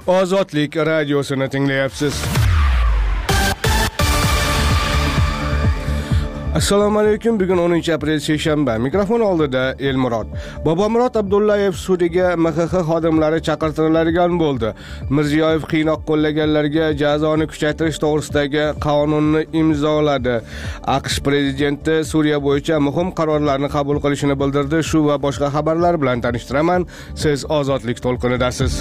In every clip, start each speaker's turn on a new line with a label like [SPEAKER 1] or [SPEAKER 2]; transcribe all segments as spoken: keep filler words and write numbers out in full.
[SPEAKER 1] Ozodlik radiosini tinglayapsiz. Assalomu alaykum. Bugun o'ninchi aprel seshanba. Mikrofon oldida Elmurod. Bobomurod Abdullayev sudiga M X X xodimlari chaqirtiriladigan bo'ldi. Mirziyoyev qiynoq qo'llaganlarga jazoni kuchaytirish to'g'risidagi qonunni imzoladi. AQSh prezidenti Suriya bo'yicha muhim qarorlarni qabul qilishini bildirdi. Shu va boshqa xabarlar bilan tanishtiraman. Siz Ozodlik to'lqinidasiz.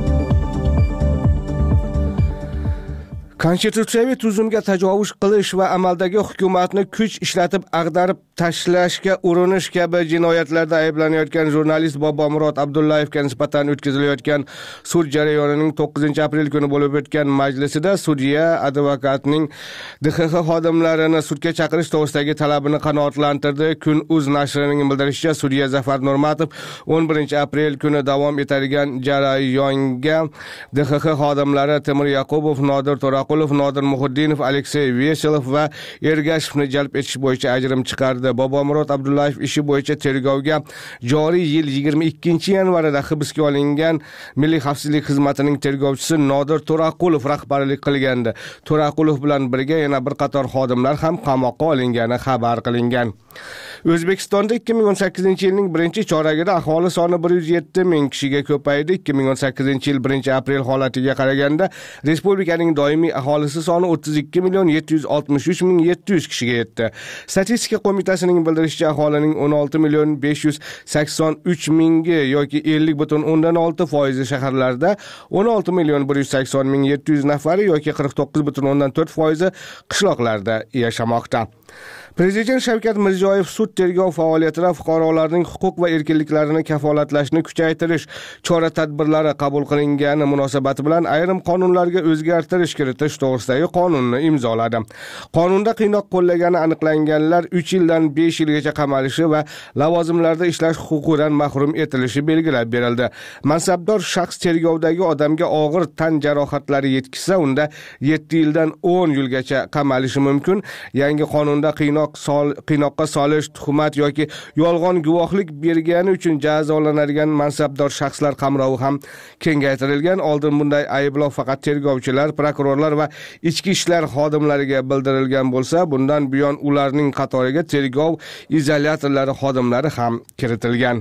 [SPEAKER 1] Konstitutsiyaviy tuzumga tajovuz qilish va amaldagi hukumatni kuch ishlatib ag'darib tashlashga urinish kabi jinoyatlarda ayblanayotgan jurnalist Bobomurod Abdullayevga nisbatan o'tkazilayotgan sud jarayonining to'qqizinchi aprel kuni bo'lib o'tgan majlisida sudya advokatning D X X xodimlarini sudga chaqirish to'g'risidagi talabini qanoatlantirdi. Kun.uz nashrining bildirishicha, sudya Zafar Nurmatov o'n birinchi aprel kuni davom etadigan jarayonga D X X xodimlari Temur Yaqubov, Nodir To'raqulov, Nodir Muhiddinov, Aleksey Veselov va Ergashevni jalb etish bo'yicha ajrim chiqardi. Bobomurod Abdullayev ishi bo'yicha tergovga joriy yil yigirma ikkinchi yanvarida hibsga olingan Milliy xavfsizlik xizmatining tergovchisi Nodir To'raqulov rahbarlik qilgandi. To'raqulov bilan birga yana bir qator xodimlar ham qamoqqa olingani xabar qilingan. O'zbekistonda ikki ming o'n sakkizinchi yilning birinchi choragida aholi soni bir yuz yetti ming kishiga ko'paydi. ikki ming o'n sakkizinchi yil birinchi aprel holatiga qaraganda respublikaning doimiy aholisi soni o'ttiz ikki million yetti yuz oltmish uch ming yetti yuz kishiga yetdi. Statistika qo'mitasining bildirishicha, aholining o'n olti million besh yuz sakson uch mingi yoki ellik butun o'ndan olti foizi shaharlarda, o'n olti million bir yuz sakson ming yetti yuz nafari yoki qirq to'qqiz butun o'ndan to'rt foizi qishloqlarda yashamoqda. Prezident Shavkat Mirziyoyev sud tergov faoliyatida fuqarolarning huquq va erkinliklarini kafolatlashni kuchaytirish chora-tadbirlari qabul qilingani munosabati bilan ayrim qonunlarga o'zgartirish kiritish to'g'risidagi qonunni imzoladi. Qonunda qiynoq qo'llagani aniqlanganlar uch yildan besh yilgacha qamalishi va lavozimlarda ishlash huquqidan mahrum etilishi belgilab berildi. Mansabdor shaxs tergovdagi odamga og'ir tan jarohatlari yetkazsa, unda yetti yildan o'n yilgacha qamalishi mumkin. Yangi qonunda qiynoq qiynoqqa solish, tuhmat yoki yolg'on guvohlik bergani uchun jazolanadigan mansabdor shaxslar qamrovi ham kengaytirilgan. Oldin bunday ayblov faqat tergovchilar, prokurorlar va ichki ishlar xodimlariga bildirilgan bo'lsa, bundan buyon ularning qatoriga tergov izolyatorlari xodimlari ham kiritilgan.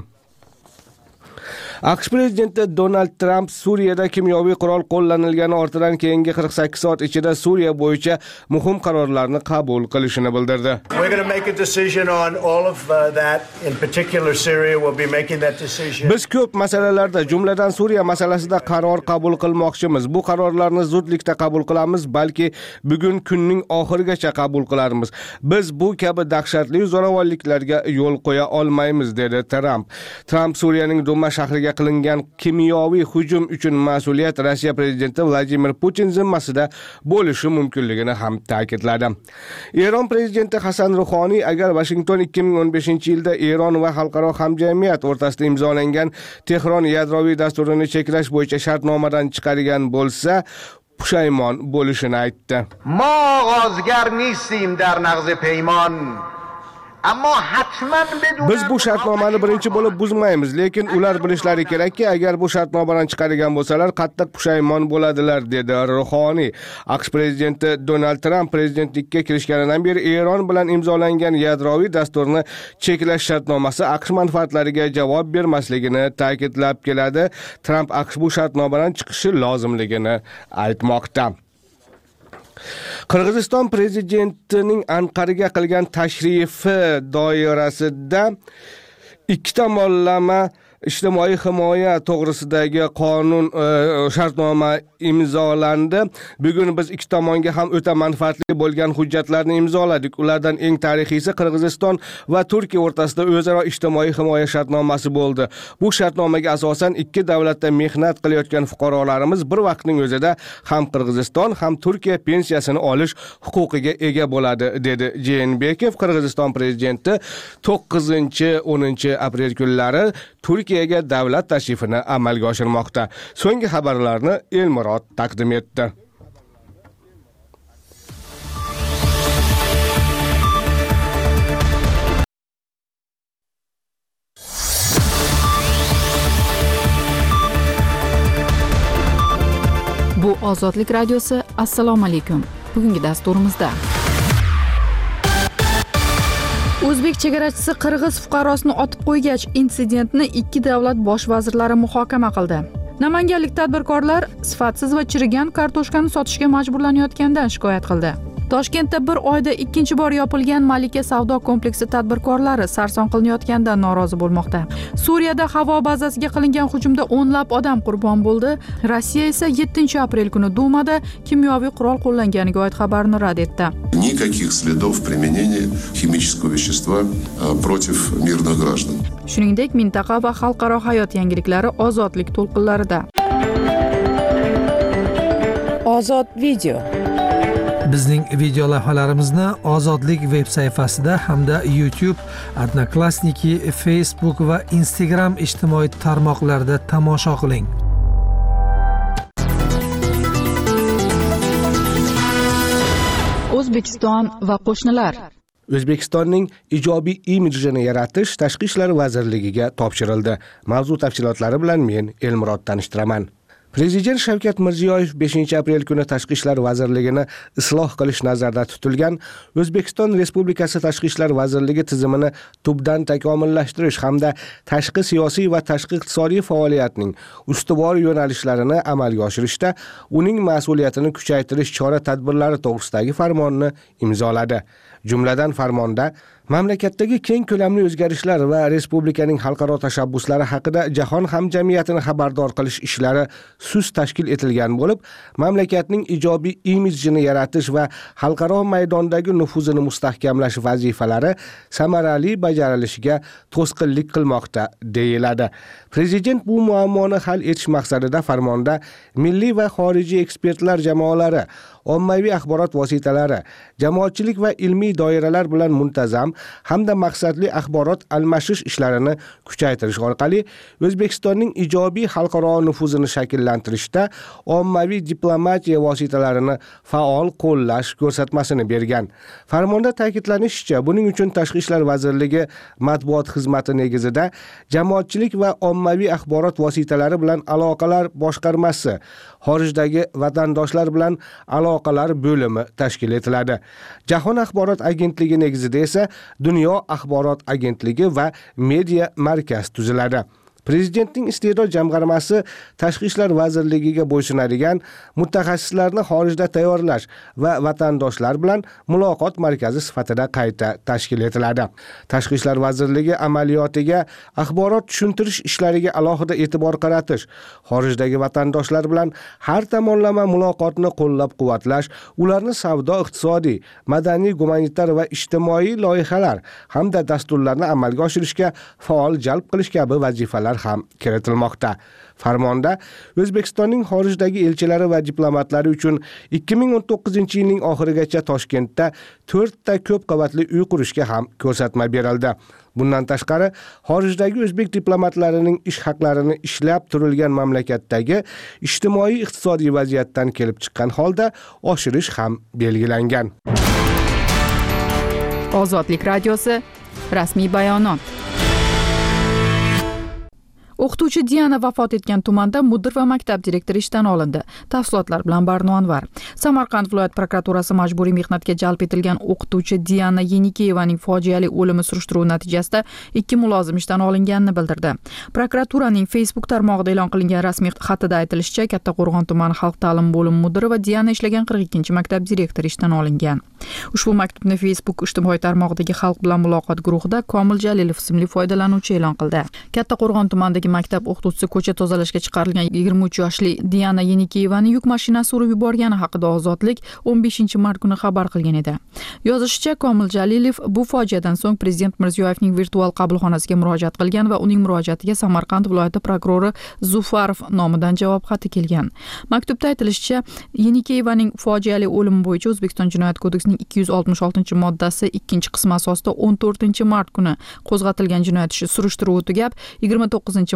[SPEAKER 1] AQSh prezidenti Donald Trump Suriyada kimyoviy qurol qo'llanilgani ortidan keyingi qirq sakkiz soat ichida Suriya bo'yicha muhim qarorlarni qabul qilishini bildirdi.
[SPEAKER 2] We're going to make a decision on all of uh, that. In particular, Syria will be making that decision.
[SPEAKER 1] Biz ko'p masalalarda, jumladan Suriya masalasida qaror qabul qilmoqchimiz. Bu qarorlarni zudlikda qabul qilamiz, balki bugun kunning oxirigacha qabul qilarmiz. Biz bu kabi dahshatli zo'ravonliklarga yo'l qo'ya olmaymiz, dedi Trump. Trump Suriyaning Duma shahriga qilingan kimyoviy hujum uchun mas'uliyat Rossiya prezidenti Vladimir Putin zimmasida bo'lishi mumkinligini ham ta'kidladi. Eron prezidenti Hasan Ruhoniy agar Washington ikki ming o'n beshinchi yilda Eron va xalqaro hamjamiyat o'rtasida imzolangan Tehron yadroviy dasturini cheklash bo'yicha shartnomadan chiqargan bo'lsa, pushaymon bo'lishini aytdi.
[SPEAKER 3] Ma g'ozgar nistim dar naqz peymon.
[SPEAKER 1] Biz bu shartnomani birinchi bo'lib buzmaymiz, lekin ular bilishlari kerakki, agar bu shartnomadan chiqargan bo'lsalar, qattiq pushaymon bo'ladilar, dedi Ruhoniy. AQSh prezidenti Donald Trump prezidentlikka kirishganidan beri Eron bilan imzolangan yadroviy dasturni cheklash shartnomasi AQSh manfaatlariga javob bermasligini ta'kidlab keladi. Trump AQSh bu shartnomadan chiqishi lozimligini aytmoqda. Qirg'iziston prezidentining Anqaraga qilgan tashrifi doirasida ikki tomonlama ijtimoiy himoya to'g'risidagi qonun e, shartnoma imzolandi. Bugun biz ikki tomonga ham o'ta manfaatli bo'lgan hujjatlarni imzoladik. Ulardan eng tarixiysi Qirg'iziston va Turkiya o'rtasida o'zaro ijtimoiy himoya shartnomasi bo'ldi. Bu shartnomaga asosan ikki davlatda mehnat qilayotgan fuqarolarimiz bir vaqtning o'zida ham Qirg'iziston ham Turkiya pensiyasini olish huquqiga ega bo'ladi, dedi Jeenbekov. Qirg'iziston prezidenti to'qqizinchi o'ninchi aprel kunlari Turkiyaga davlat tashrifini amalga oshirmoqda. So'nggi xabarlarni Elmurod taqdim etdi.
[SPEAKER 4] Ozodlik radiosi, assalomu alaykum. Bugungi dasturimizda O'zbek chegarachisi qirg'iz fuqarosini otib qo'ygach, insidentni ikki davlat bosh vazirlari muhokama qildi. Namanganlik tadbirkorlar sifatsiz va chirigan kartoshkani sotishga majburlanayotganidan shikoyat qildi. Toshkentda bir oyda ikkinchi bor yopilgan Malika savdo kompleksi tadbirkorlari sarson qilinayotganidan norozi bo'lmoqda. Suriyada havo bazasiga qilingan hujumda o'nlab odam qurbon bo'ldi. Rossiya esa yettinchi aprel kuni Dumada kimyoviy qurol qo'llanganiga oid xabarni rad etdi.
[SPEAKER 5] Никаких следов применения химического вещества против мирных граждан.
[SPEAKER 4] Shuningdek, mintaqa va xalqaro hayot yangiliklari ozodlik to'lqinlarida. Ozod video.
[SPEAKER 6] Bizning video lavhalarimizni Ozodlik veb sayfasida hamda YouTube, Odnoklassniki, Facebook va Instagram ijtimoiy tarmoqlarida tomosha qiling.
[SPEAKER 4] O'zbekiston va qo'shnilar.
[SPEAKER 1] O'zbekistonning ijobiy imijini yaratish Tashqi ishlar vazirligiga topshirildi. Mavzu tafsilotlari bilan men Elmurod tanishtiraman. Prezident Shavkat Mirziyoyev beshinchi aprel kuni Tashqi ishlar vazirligini isloh qilish nazarda tutilgan O'zbekiston Respublikasi Tashqi ishlar vazirligi tizimini tubdan takomillashtirish hamda tashqi siyosiy va tashqi iqtisodiy faoliyatning ustuvor yo'nalishlarini amalga oshirishda uning mas'uliyatini kuchaytirish chora-tadbirlari to'g'risidagi farmonni imzoladi. Jumladan farmonda mamlakatdagi keng ko'lamli o'zgarishlar va respublikaning xalqaro tashabbuslari haqida jahon hamjamiyatini xabardor qilish ishlari sust tashkil etilgan bo'lib, mamlakatning ijobiy imijini yaratish va xalqaro maydondagi nufuzini mustahkamlash vazifalari samarali bajarilishiga to'sqinlik qilmoqda deyiladi. Prezident bu muammoni hal etish maqsadida farmonda milliy va xorijiy ekspertlar jamoalari, ommaviy axborot vositalari, jamoatchilik va ilmiy doiralar bilan muntazam hamda maqsadli axborot almashish ishlarini kuchaytirish orqali O'zbekistonning ijobiy xalqaro nufuzini shakllantirishda ommaviy diplomatiya vositalarini faol qo'llash ko'rsatmasini bergan. Farmonda ta'kidlanishicha, buning uchun Tashqi ishlar vazirligi matbuot xizmati negizida jamoatchilik va ommaviy axborot vositalari bilan aloqalar boshqarmasi, xorijdagi vatandoshlar bilan aloqalar bo'limi tashkil etiladi. Jahon axborot agentligi negizida esa Dunyo axborot agentligi va media markaz tuziladi. Prezidentning iste'dod jamg'armasi Tashqi ishlar vazirligiga bo'ysunadigan mutaxassislarni xorijda tayyorlash va vatandoshlar bilan muloqot markazi sifatida qayta tashkil etiladi. Tashqi ishlar vazirligi amaliyotiga axborot tushuntirish ishlariga alohida e'tibor qaratish, xorijdagi vatandoshlar bilan har tomonlama muloqotni qo'llab-quvvatlash, ularni savdo, iqtisodiy, madaniy, gumanitar va ijtimoiy loyihalar hamda dasturlarni amalga oshirishga faol jalb qilish kabi vazifalar ham kiritilmoqda. Farmonda O'zbekistonning xorijdagi elchilari va diplomatlari uchun ikki ming o'n to'qqizinchi yilning oxirigacha Toshkentda to'rtta ko'p qavatli uy qurishga ham ko'rsatma berildi. Bundan tashqari, xorijdagi o'zbek diplomatlarining ish haqlarini ishlab turilgan mamlakatdagi ijtimoiy-iqtisodiy vaziyatdan kelib chiqqan holda oshirish ham belgilangan.
[SPEAKER 4] Ozodlik radiosi, rasmiy bayonot. O'qituvchi Diana vafot etgan tumanda mudir va maktab direktori ishdan olindi. Tafsilotlar bilan Barno Anvar. Samarqand viloyat prokuraturasi majburiy mehnatga jalb etilgan o'qituvchi Diana Yenikeyevaning fojiali o'limi surishtiruvi natijasida ikki mulozim ishdan olinganini bildirdi. Prokuraturaning Facebook tarmog'ida e'lon qilingan rasmiy xatida aytilishicha, Kattaqo'rg'on tumani xalq ta'lim bo'limi mudiri va Diana ishlagan qirq ikkinchi maktab direktori ishdan olingan. Ushbu maktubni Facebook ijtimoiy tarmog'idagi xalq bilan muloqot guruhida Komil Jalilov ismli foydalanuvchi e'lon qildi. Kattaqo'rg'on tumanidagi maktab o'qituvchisi ko'cha tozalashga chiqarilgan yigirma uch yoshli Diana Yenikeyevani yuk mashinasi urib yuborgani haqida Ozodlik o'n beshinchi mart kuni xabar qilgan edi. Yozishicha, Komil Jalilov bu fojiadan so'ng Prezident Mirziyoyevning virtual qabulxonasiga murojaat qilgan va uning murojaatiga Samarqand viloyati prokurori Zufarov nomidan javob xati kelgan. Maktubda aytilishicha, Yenikeyevaning fojiali o'limi bo'yicha O'zbekiston Jinoyat kodeksining ikki yuz oltmish oltinchi moddasi ikkinchi qismi asosida o'n to'rtinchi mart kuni qo'zg'atilgan jinoyat ishi surishtiruvi tugab, yigirma to'qqizinchi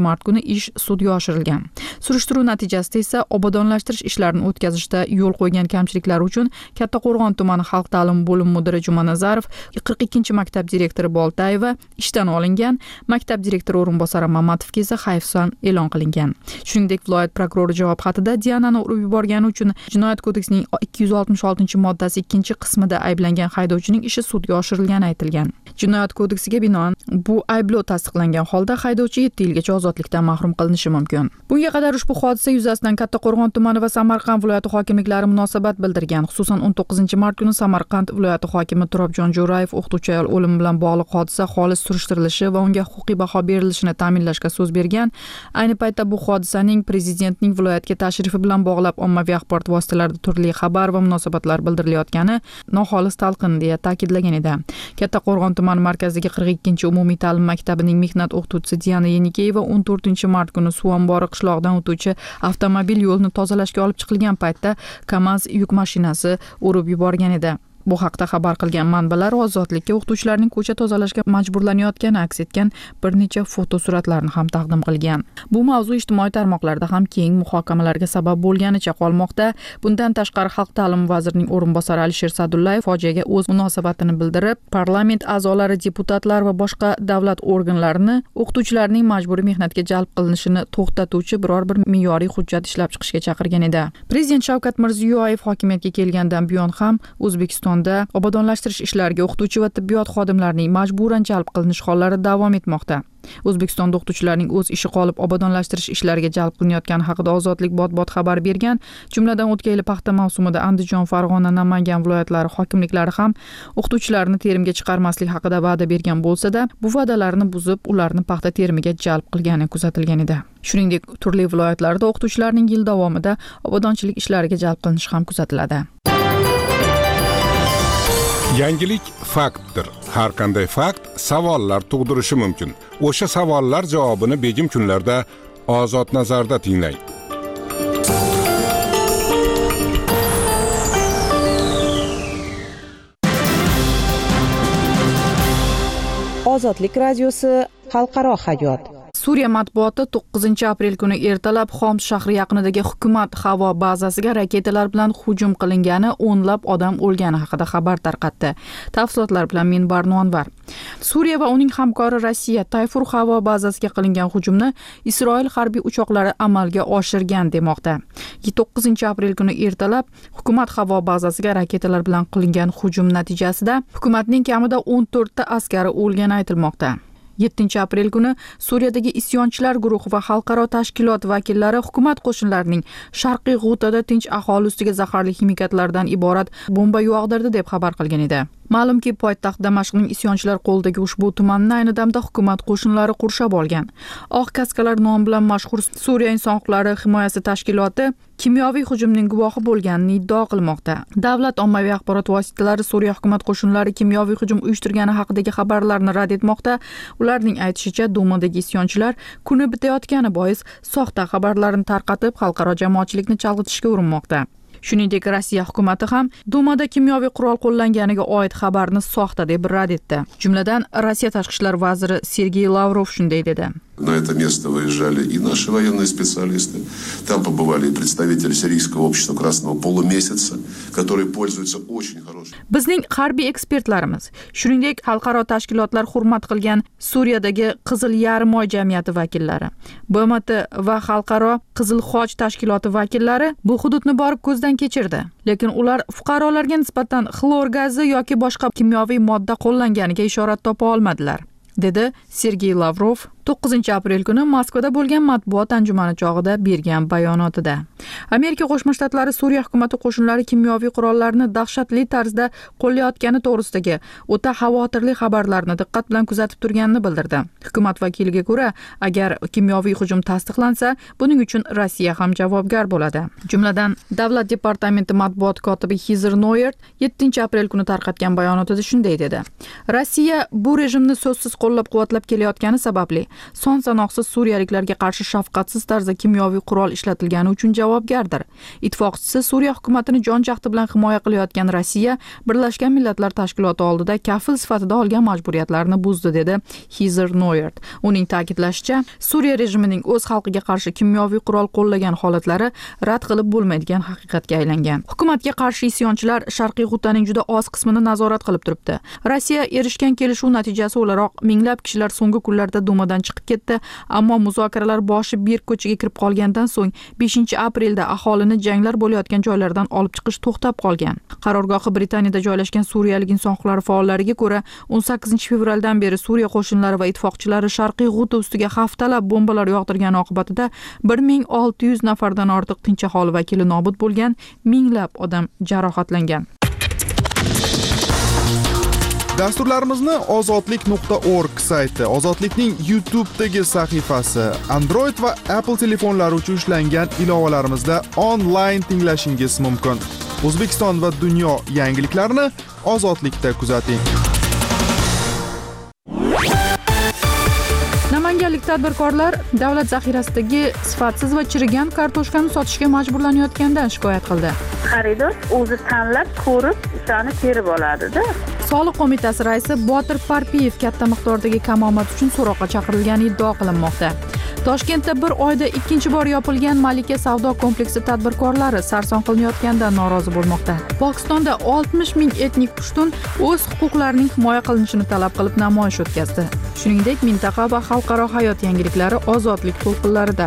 [SPEAKER 4] mart kuni ish sudga oshirilgan. Surishtiruv natijasida esa obodonlashtirish ishlarini o'tkazishda yo'l qo'ygan kamchiliklar uchun Kattaqo'rg'on tumani xalq ta'limi bo'lim mudiri Jumanazarov, qirq ikkinchi maktab direktori Boltayeva ishdan olingan, maktab direktori o'rinbosari Mamatovga esa hayfsan e'lon qilingan. Shuningdek, viloyat prokurori javob xatida Dianani urib yuborgani uchun Jinoyat kodeksining ikki yuz oltmish oltinchi moddasi ikkinchi qismida ayblangan haydovchining ishi sudga oshirilgani aytilgan. Jinoyat kodeksiga binoan bu ayblov tasdiqlangan holda haydovchi yetti yilgacha ozodlikdan mahrum qilinishi mumkin. Bunga qadar ushbu hodisa yuzasidan Kattaqo'rg'on tumani va Samarqand viloyati hokimliklari munosabat bildirgan. Xususan, o'n to'qqizinchi mart kuni Samarqand viloyati hokimi Turobjon Jo'rayev o'qituvchi ayol o'limi bilan bog'liq hodisa xolis surishtirilishi va unga huquqiy baho berilishini ta'minlashga so'z bergan. Ayni paytda bu hodisaning prezidentning viloyatga tashrifi bilan bog'lab ommaviy axborot vositalarida turli xabar va munosabatlar bildirilayotgani noxolis talqin deya ta'kidlagan edi. Kattaqo'rg'on tumani markazidagi qirq ikkinchi umumiy ta'lim maktabining mehnat o'qituvchisi Diana Yenikeyeva o'n to'rtinchi mart kuni suv ombori qishlog'idan o'tuvchi avtomobil yo'lni tozalashga olib chiqilgan paytda KAMAZ yuk mashinasi urib yuborgan edi. Bu haqda xabar qilgan manbalar ozodlikka o'qituvchilarning ko'cha tozalashga majburlanayotgani aks etgan bir necha fotosuratlarni ham taqdim qilgan. Bu mavzu ijtimoiy tarmoqlarda ham keng muhokamalarga sabab bo'lganicha qolmoqda. Bundan tashqari Xalq ta'limi vazirining o'rinbosari Alisher Sadullayev fojiaga o'z munosabatini bildirib, parlament a'zolari, deputatlar va boshqa davlat organlarini o'qituvchilarning majburiy mehnatga jalb qilinishini to'xtatuvchi biror bir me'yoriy hujjat ishlab chiqishga chaqirgan edi. Prezident Shavkat Mirziyoyev hokimiyatga kelgandan buyon ham O'zbekiston obodonlashtirish ishlariga o'qituvchi va tibbiyot xodimlarining majburan jalb qilinish hollari davom etmoqda. O'zbekistonda o'qituvchilarning o'z ishi qolib obodonlashtirish ishlariga jalb qilinayotgani haqida Ozodlik bot-bot xabar bergan. Jumladan, o'tgan yil paxta mavsumida Andijon, Farg'ona, Namangan viloyatlari hokimliklari ham o'qituvchilarni terimga chiqarmaslik haqida va'da bergan bo'lsa-da, bu va'dalarni buzib, ularni paxta terimiga jalb qilgani kuzatilgan edi. Shuningdek, turli viloyatlarda o'qituvchilarning yil davomida obodonchilik ishlariga jalb qilinishi ham kuzatiladi.
[SPEAKER 7] Yangilik faktdir. Har qanday fakt savollar tug'dirishi mumkin. O'sha savollar javobini begim kunlarda Ozod nazarda tinglang.
[SPEAKER 8] Ozodlik radiosi xalqaro hayot.
[SPEAKER 4] Suriya matbuoti to'qqizinchi aprel kuni ertalab Xoms shahri yaqinidagi hukumat havo bazasiga raketalar bilan hujum qilingani, o'nlab odam o'lgani haqida xabar tarqatdi. Tafsilotlar bilan men Barnonvar. Suriya va uning hamkori Rossiya Tayfur havo bazasiga qilingan hujumni Isroil harbiy uchoqlari amalga oshirgan demoqda. to'qqizinchi aprel kuni ertalab hukumat havo bazasiga raketalar bilan qilingan hujum natijasida hukumatning kamida o'n to'rtta askari o'lgani aytilmoqda. yettinchi aprel kuni Suriyadagi isyonchilar guruhi va xalqaro tashkilot vakillari hukumat qo'shinlarining sharqiy G'utada tinch aholi ustiga zaharli ximikatlardan iborat bomba yog'dirdi deb xabar qilgan edi. Ma'lumki, poytaxt Damashqning isyonchilar qo'lidagi ushbu tumanni ayni damda hukumat qo'shinlari qurshab olgan. Oq kaskalar nomi bilan mashhur Suriya inson huquqlari himoyasi tashkiloti kimyoviy hujumning guvohi bo'lganini iddao qilmoqda. Davlat ommaviy axborot vositalari Suriya hukumat qo'shinlari kimyoviy hujum uyushtirgani haqidagi xabarlarni rad etmoqda. Ularning aytishicha, Dumadagi isyonchilar kuni bitayotgani bois soxta xabarlarni tarqatib, xalqaro jamoatchilikni chalg'itishga urinmoqda. Shuningdek, Rossiya hukumatı ham Dumada kimyoviy qurol qo'llanganiga oid xabarni soxta deb rad etdi. Jumladan, Rossiya tashqi ishlar vaziri Sergey Lavrov shunday dedi.
[SPEAKER 5] На это место выезжали и наши военные специалисты. Там побывали и представители сирийского общества Красного полумесяца, которые пользуются очень хорошим.
[SPEAKER 4] Bizning harbiy ekspertlarimiz, shuningdek xalqaro tashkilotlar hurmat qilgan Suriyadagi Qizil yarim oy jamiyati vakillari, B M T va xalqaro Qizil Xoch tashkiloti vakillari bu hududni borib ko'zdan kechirdi. Lekin ular fuqarolarga nisbatan xlor gazi yoki boshqa kimyoviy modda qo'llanganiga ishorat topa olmadilar, dedi Sergey Lavrov to'qqizinchi aprel kuni Moskvada bo'lgan matbuot anjumani chog'ida bergan bayonotida. Amerika Qo'shma Shtatlari Suriya hukumati qo'shinlari kimyoviy qurollarni dahshatli tarzda qo'llayotgani to'g'risidagi o'ta xavotirli xabarlarni diqqat bilan kuzatib turganini bildirdi. Hukumat vakiliga ko'ra, agar kimyoviy hujum tasdiqlansa, buning uchun Rossiya ham javobgar bo'ladi. Jumladan, Davlat departamenti matbuot kotibi Hizr Noyert yettinchi aprel kuni tarqatgan bayonotida shunday dedi. Rossiya bu rejimni so'zsiz qo'llab-quvvatlab kelayotgani sababli son sanoqsiz suriyaliklarga qarshi shafqatsiz tarzda kimyoviy qurol ishlatilgani uchun javobgardir. Ittifoqchisi Suriya hukumatini jon jahdi bilan himoya qilayotgan Rossiya Birlashgan Millatlar Tashkiloti oldida kafil sifatida olgan majburiyatlarni buzdi, dedi Heather Nauert. Uning ta'kidlashicha, Suriya rejimining o'z xalqiga qarshi kimyoviy qurol qo'llagan holatlari rad qilib bo'lmaydigan haqiqatga aylangan. Hukumatga qarshi isyonchilar Sharqiy G'utaning juda oz qismini nazorat qilib turibdi. Rossiya erishgan kelishuv natijasi o'laroq minglab kishilar so'nggi kunlarda Dumadan chiqib ketdi, ammo muzokaralar boshi bir ko'chaga kirib qolgandan so'ng beshinchi aprelda aholini janglar bo'layotgan joylardan olib chiqish to'xtab qolgan. Qarorgohi Britaniyada joylashgan suriyalik inson huquqlari faollariga ko'ra, o'n sakkizinchi fevraldan beri Suriya qo'shinlari va ittifoqchilari Sharqiy G'uta ustiga haftalab bombalar yog'dirgani oqibatida bir ming olti yuz nafardan ortiq tinch aholi vakili nobud bo'lgan, minglab odam jarohatlangan.
[SPEAKER 9] Dasturlarimizni ozodlik nuqta org sayti, Ozodlikning YouTube'dagi sahifasi, Android va Apple telefonlari uchun ishlangan ilovalarimizda onlayn tinglashingiz mumkin. O'zbekiston va dunyo yangiliklarini Ozodlikda kuzating.
[SPEAKER 4] Namanganlik tadbirkorlar davlat zaxirasidagi sifatsiz va chirigan kartoshkani sotishga majburlanayotgandan shikoyat qildi.
[SPEAKER 10] Xaridor o'zi tanlab, ko'rib, o'shani terib oladi-da.
[SPEAKER 4] Soliq qo'mitasi raisi Botir Parpiyev katta miqdordagi kamomad uchun so'roqqa chaqirilgani iddao qilinmoqda. Toshkentda bir oyda ikkinchi bor yopilgan Malika savdo kompleksi tadbirkorlari sarson qilinayotganidan norozi bo'lmoqda. Pokistonda oltmish ming etnik pushtun o'z huquqlarining himoya qilinishini talab qilib namoyish o'tkazdi. Shuningdek, mintaqa va xalqaro hayot yangiliklari ozodlik to'lqinlarida.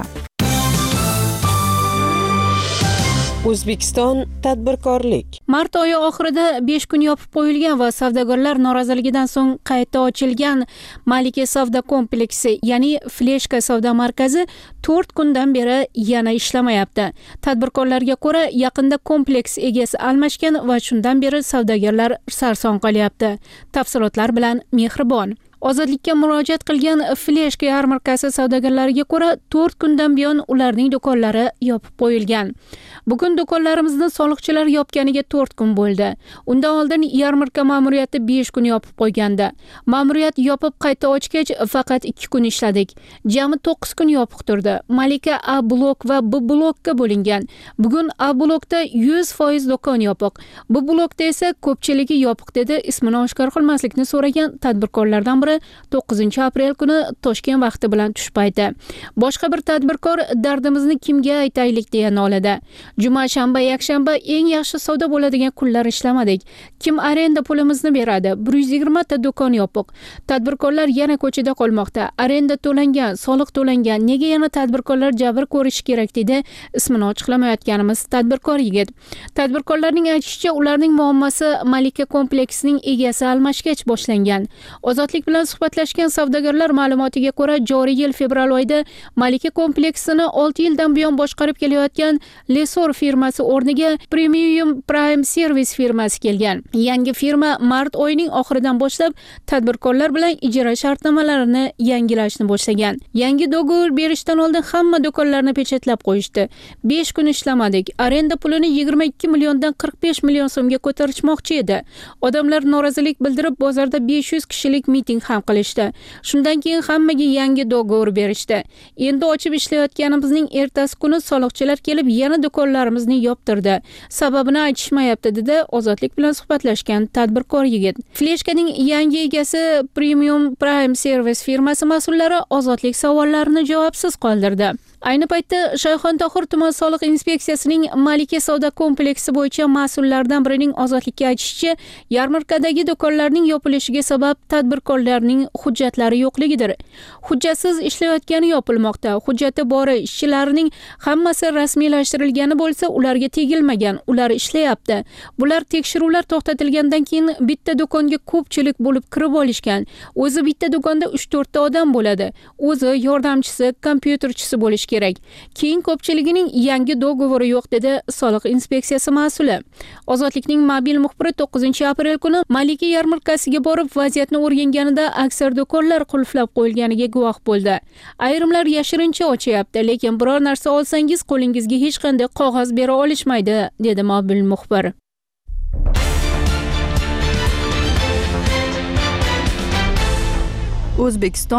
[SPEAKER 8] O'zbekiston tadbirkorlik.
[SPEAKER 11] Mart oyi oxirida besh kun yopib qo'yilgan va savdogarlar noroziligidan so'ng qayta ochilgan Malika savdo kompleksi, ya'ni Fleshka savdo markazi to'rt kundan beri yana ishlamayapti. Tadbirkorlarga ko'ra, yaqinda kompleks egasi almashgan va shundan beri savdogarlar sarson qilyapti. Tafsilotlar bilan Mehribon. Ozodlikka murojaat qilgan Fleshka yarmarkasi savdogarlariga ko'ra, to'rt kundan buyon ularning do'konlari yopib qo'yilgan. Bugun do'konlarimizni soliqchilar yopganiga to'rt kun bo'ldi. Undan oldin yarmarka ma'muriyati besh kun yopib qo'ygandi. Ma'muriyat yopib qayta ochgach faqat ikki kun ishladik. Jami to'qqiz kun yopiq turdi. Malika A blok va B blokka bo'lingan. Bugun A blokda yuz foiz do'kon yopiq. B blokda esa ko'pchiligi yopiq, dedi ismini oshkor qilmaslikni so'ragan tadbirkorlardan biri to'qqizinchi aprel kuni Toshkent vaqti bilan tush payti. Boshqa bir tadbirkor dardimizni kimga aytaylik deya noladi. Juma, shanba, yakshanba eng yaxshi savdo bo'ladigan kunlar ishlamadik. Kim arenda pulimizni beradi? bir yuz yigirma ta do'kon yopiq. Tadbirkorlar yana ko'chada qolmoqda. Arenda to'langan, soliq to'langan. Nega yana tadbirkorlar jabr ko'rishi kerak, dedi ismini ochiqlamayotganimiz tadbirkor yigit. Tadbirkorlarning aytishicha, ularning muammosi Malika kompleksining egasi almashgach boshlangan. Ozodlik bilan suhbatlashgan savdogarlar ma'lumotiga ko'ra, joriy yil fevral oyida Malika kompleksini olti yildan buyon boshqarib kelayotgan Lesor firmasi o'rniga Premium Prime Service firmasi kelgan. Yangi firma mart oyining oxiridan boshlab tadbirkorlar bilan ijara shartnomalarini yangilashni boshlagan. Yangi dogovor berishdan oldin hamma do'konlarni pechatlab qo'yishdi. besh kun ishlamadik. Arenda pulini yigirma ikki milliondan qirq besh million so'mga ko'tarishmoqchi edi. Odamlar norozilik bildirib, bozorda besh yuz kishilik miting ham qilishdi. Shundan keyin hammaga yangi dogovor berishdi. Endi ochib ishlayotganimizning ertasi kuni soliqchilar kelib yana do'konlarimizni yoptirdi. Sababini aytishmayapti, dedi Ozodlik bilan suhbatlashgan tadbirkor yigit. Fleshkaning yangi egasi Premium Prime Service firmasi mas'ullari Ozodlik savollarini javobsiz qoldirdi. Ayni paytda Shayxontohur tuman soliq inspeksiyasining Malika savdo kompleksi bo'yicha mas'ullaridan birining Ozodlikka aytishicha, yarmarkadagi do'konlarning yopilishiga sabab tadbirkorlarning hujjatlari yo'qligidir. Hujjatsiz ishlayotgani yopilmoqda. Hujjati bori ishchilarining hammasi rasmiylashtirilgani bo'lsa, ularga tegilmagan, ular ishlayapti. Bular tekshiruvlar to'xtatilgandan keyin bitta do'konga ko'pchilik bo'lib kirib olishgan. O'zi bitta do'konda uch to'rt ta odam bo'ladi. O'zi, yordamchisi, kompyuterchisi bo'lish kerak. Keyin ko'pchiligining yangi dogovori yo'q, dedi soliq inspeksiyasi mas'uli. Ozodlikning mobil muxbiri to'qqizinchi aprel kuni Malika yarmarkasiga borib vaziyatni o'rganganida aksar do'konlar qulflab qo'yilganiga guvoh bo'ldi. Ayrimlar yashirincha ochyapti, lekin biror narsa olsangiz qo'lingizga hech qanday qog'oz bera olishmaydi, dedi mobil muxbir.
[SPEAKER 4] O'zbekiston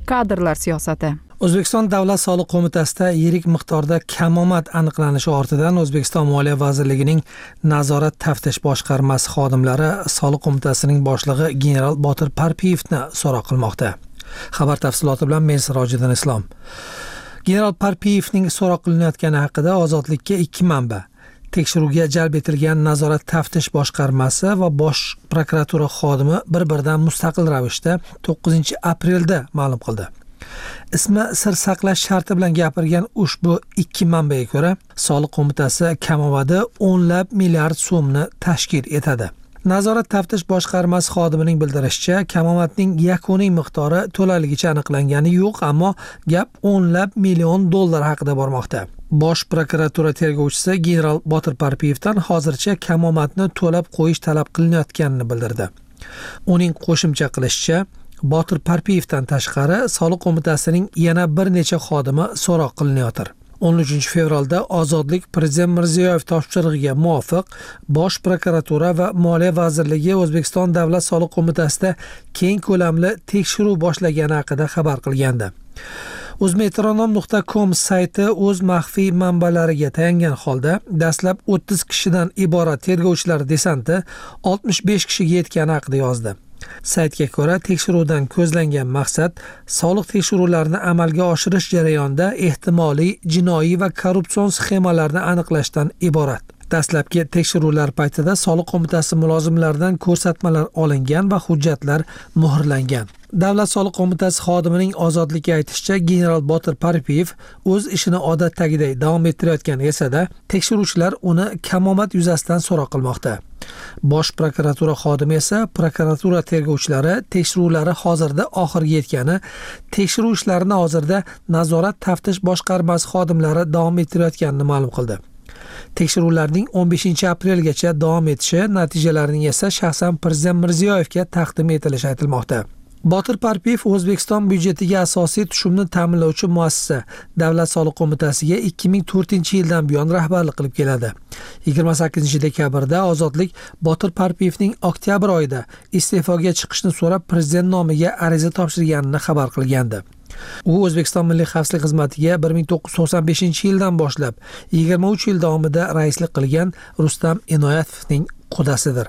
[SPEAKER 4] kadrlar siyosati.
[SPEAKER 6] O'zbekiston Davlat soliq qo'mitasida yirik miqdorda kamomad aniqlanishi ortidan O'zbekiston Moliya vazirligining nazorat taftish boshqarmasi xodimlari soliq qo'mitasining boshlig'i general Botir Parpiyevni so'roq qilmoqda. Xabar tafsiloti bilan men Sirojiddin Islom. General Parpiyevning so'roq qilinayotgani haqida Ozodlikka ikki manba, tekshiruvga jalb etilgan nazorat taftish boshqarmasi va bosh prokuratura xodimi bir-biridan mustaqil ravishda to'qqizinchi aprelda ma'lum qildi. Ismi sir saqlash sharti bilan gapirgan ushbu ikki manbaga ko'ra, soliq qo'mitasi kamomadi o'nlab milliard so'mni tashkil etadi. Nazorat taftish boshqarmasi xodimining bildirishicha, kamomadning yakuniy miqdori to'laligicha aniqlangani yo'q, ammo gap o'nlab million dollar haqida bormoqda. Bosh prokuratura tergovchisi general Botir Parpiyevdan hozircha kamomadni to'lab qo'yish talab qilinayotganini bildirdi. Uning qo'shimcha qilishicha, Botir Parpiyevdan tashqari soliq qo'mitasining yana bir necha xodimi so'roq qilinayotir. o'n uchinchi fevralda Ozodlik Prezident Mirziyoyev topshirig'iga muvofiq Bosh prokuratura va Moliya vazirligi O'zbekiston Davlat soliq qo'mitasida keng ko'lamli tekshiruv boshlagani haqida xabar qilgandi. Uzmetronom nuqta com sayti o'z maxfiy manbalariga tayangan holda dastlab o'ttiz kishidan iborat tergovchilar desanti oltmish besh kishiga yetgani haqida yozdi. Saytga ko'ra, tekshiruvdan ko'zlangan maqsad soliq tekshiruvlarini amalga oshirish jarayonida ehtimoliy jinoiy va korrupsion sxemalarni aniqlashdan iborat. Dastlabki tekshiruvlar paytida soliq qo'mitasi mulozimlaridan ko'rsatmalar olingan va hujjatlar muhrlangan. Davlat soliq qo'mitasi xodimining Ozodlikka aytishicha, general Botir Parpiyev o'z ishini odatdagiday davom ettirayotgan esa-da, tekshiruvchilar uni kamomad yuzasidan so'roq qilmoqda. Bosh prokuratura xodimi esa prokuratura tergovchilari tekshiruvlari hozirda oxiriga yetgani, tekshiruv ishlarini hozirda nazorat taftish boshqarmasi xodimlari davom ettirayotganini ma'lum qildi. Tekshiruvlarning o'n beshinchi aprelgacha davom etishi, natijalarining esa shaxsan Prezident Mirziyoyevga taqdim etilishi aytilmoqda. Botir Parpiyev O'zbekiston byudjetiga asosiy tushumni ta'minlovchi muassasa Davlat soliq qo'mitasiga ikki ming to'rtinchi yildan buyon rahbarlik qilib keladi. yigirma sakkizinchi dekabrda Ozodlik Botir Parpiyevning oktyabr oyida iste'foga chiqishni so'rab prezident nomiga ariza topshirganini xabar qilgandi. U O'zbekiston Milliy xavfsizlik xizmatiga bir ming to'qqiz yuz to'qson beshinchi yildan boshlab yigirma uch yil davomida raislik qilgan Rustam Inoyatovning qudasidir.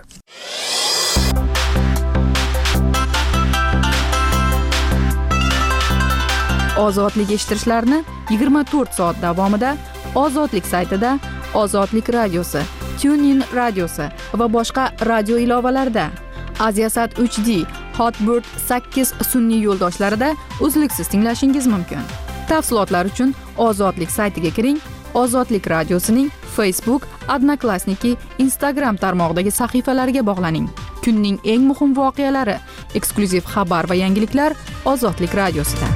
[SPEAKER 4] Ozodlik eshittirishlarni yigirma to'rt soat davomida Ozodlik saytida, Ozodlik radiosi, TuneIn radiosi va boshqa radio ilovalarida, Aziasat uch D, Hotbird sakkiz sun'iy yo'ldoshlarida uzluksiz tinglashingiz mumkin. Tafsilotlar uchun Ozodlik saytiga kiring. Ozodlik radiosining Facebook, Odnoklassniki, Instagram tarmog'idagi sahifalariga bog'laning. Kunning eng muhim voqealari, eksklyuziv xabar va yangiliklar Ozodlik radiosida.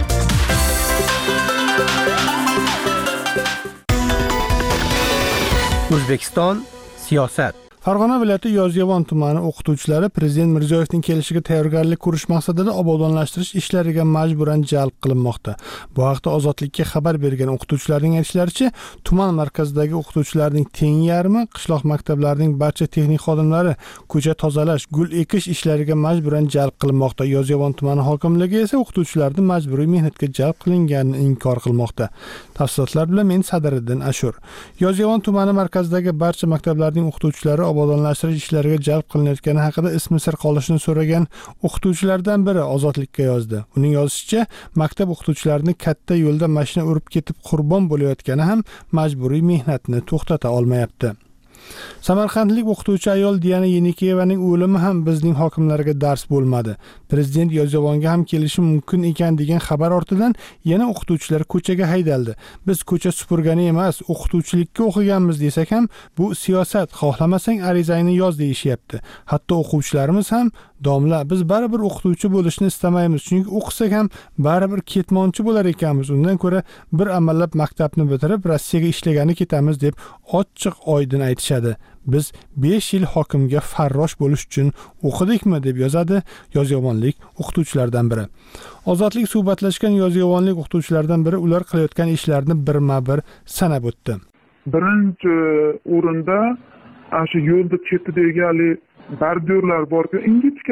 [SPEAKER 12] O'zbekiston siyosat.
[SPEAKER 13] Farg'ona viloyati Yozyovon tumani o'qituvchilari Prezident Mirziyoyevning kelishiga tayyorgarlik ko'rish maqsadida obodonlashtirish ishlariga majburan jalb qilinmoqda. Bu haqda Ozodlikka xabar bergan o'qituvchilarning aytishlaricha, tuman markazidagi o'qituvchilarning teng yarmi qishloq maktablarining barcha texnik xodimlari ko'cha tozalash, gul ekish ishlariga majburan jalb qilinmoqda. Yozyovon tumani hokimligi esa o'qituvchilarning majburiy mehnatga jalb qilinganini inkor qilmoqda. Tafsilotlar bilan men Sadiriddin Ashur. Yozyovon tumani markazidagi barcha maktablarning o'qituvchilari obodonlashtirish ishlariga jalb qilinayotgani haqida ismi sir qolishini so'ragan o'qituvchilardan biri Ozodlikka yozdi. Uning yozishicha, maktab o'qituvchilarini katta yo'lda mashina urib ketib qurbon bo'layotgani ham majburiy mehnatni to'xtata olmayapti. Samarqandlik o'qituvchi ayol Diana Yenikeyevaning o'limi ham bizning hokimlarga dars bo'lmadi. Prezident Yozyovonga ham kelishi mumkin ekan degan xabar ortidan yana o'qituvchilar ko'chaga haydaldi. Biz ko'cha supurgani emas, o'qituvchilikka o'qiganmiz desak ham, bu siyosat, xohlamasang arizangni yoz deyishyapti. Hatto o'quvchilarimiz ham, domla, biz baribir o'qituvchi bo'lishni istamaymiz, chunki o'qisak ham baribir ketmonchi bo'lar ekanmiz. Undan ko'ra bir amallab maktabni bitirib Rossiyaga ishlagani ketamiz deb ochiq oydin aytishadi. Biz besh yil hokimga farrosh bo'lish uchun o'qidikmi deb yozadi yozyovonlik o'qituvchilardan biri. Ozodlik suhbatlashgan yozyovonlik o'qituvchilardan biri ular qilayotgan ishlarni birma-bir sanab o'tdi.
[SPEAKER 14] Birinchi o'rinda ana shu yo'lda chetidagi bordyurlar bor-ku, ingichka.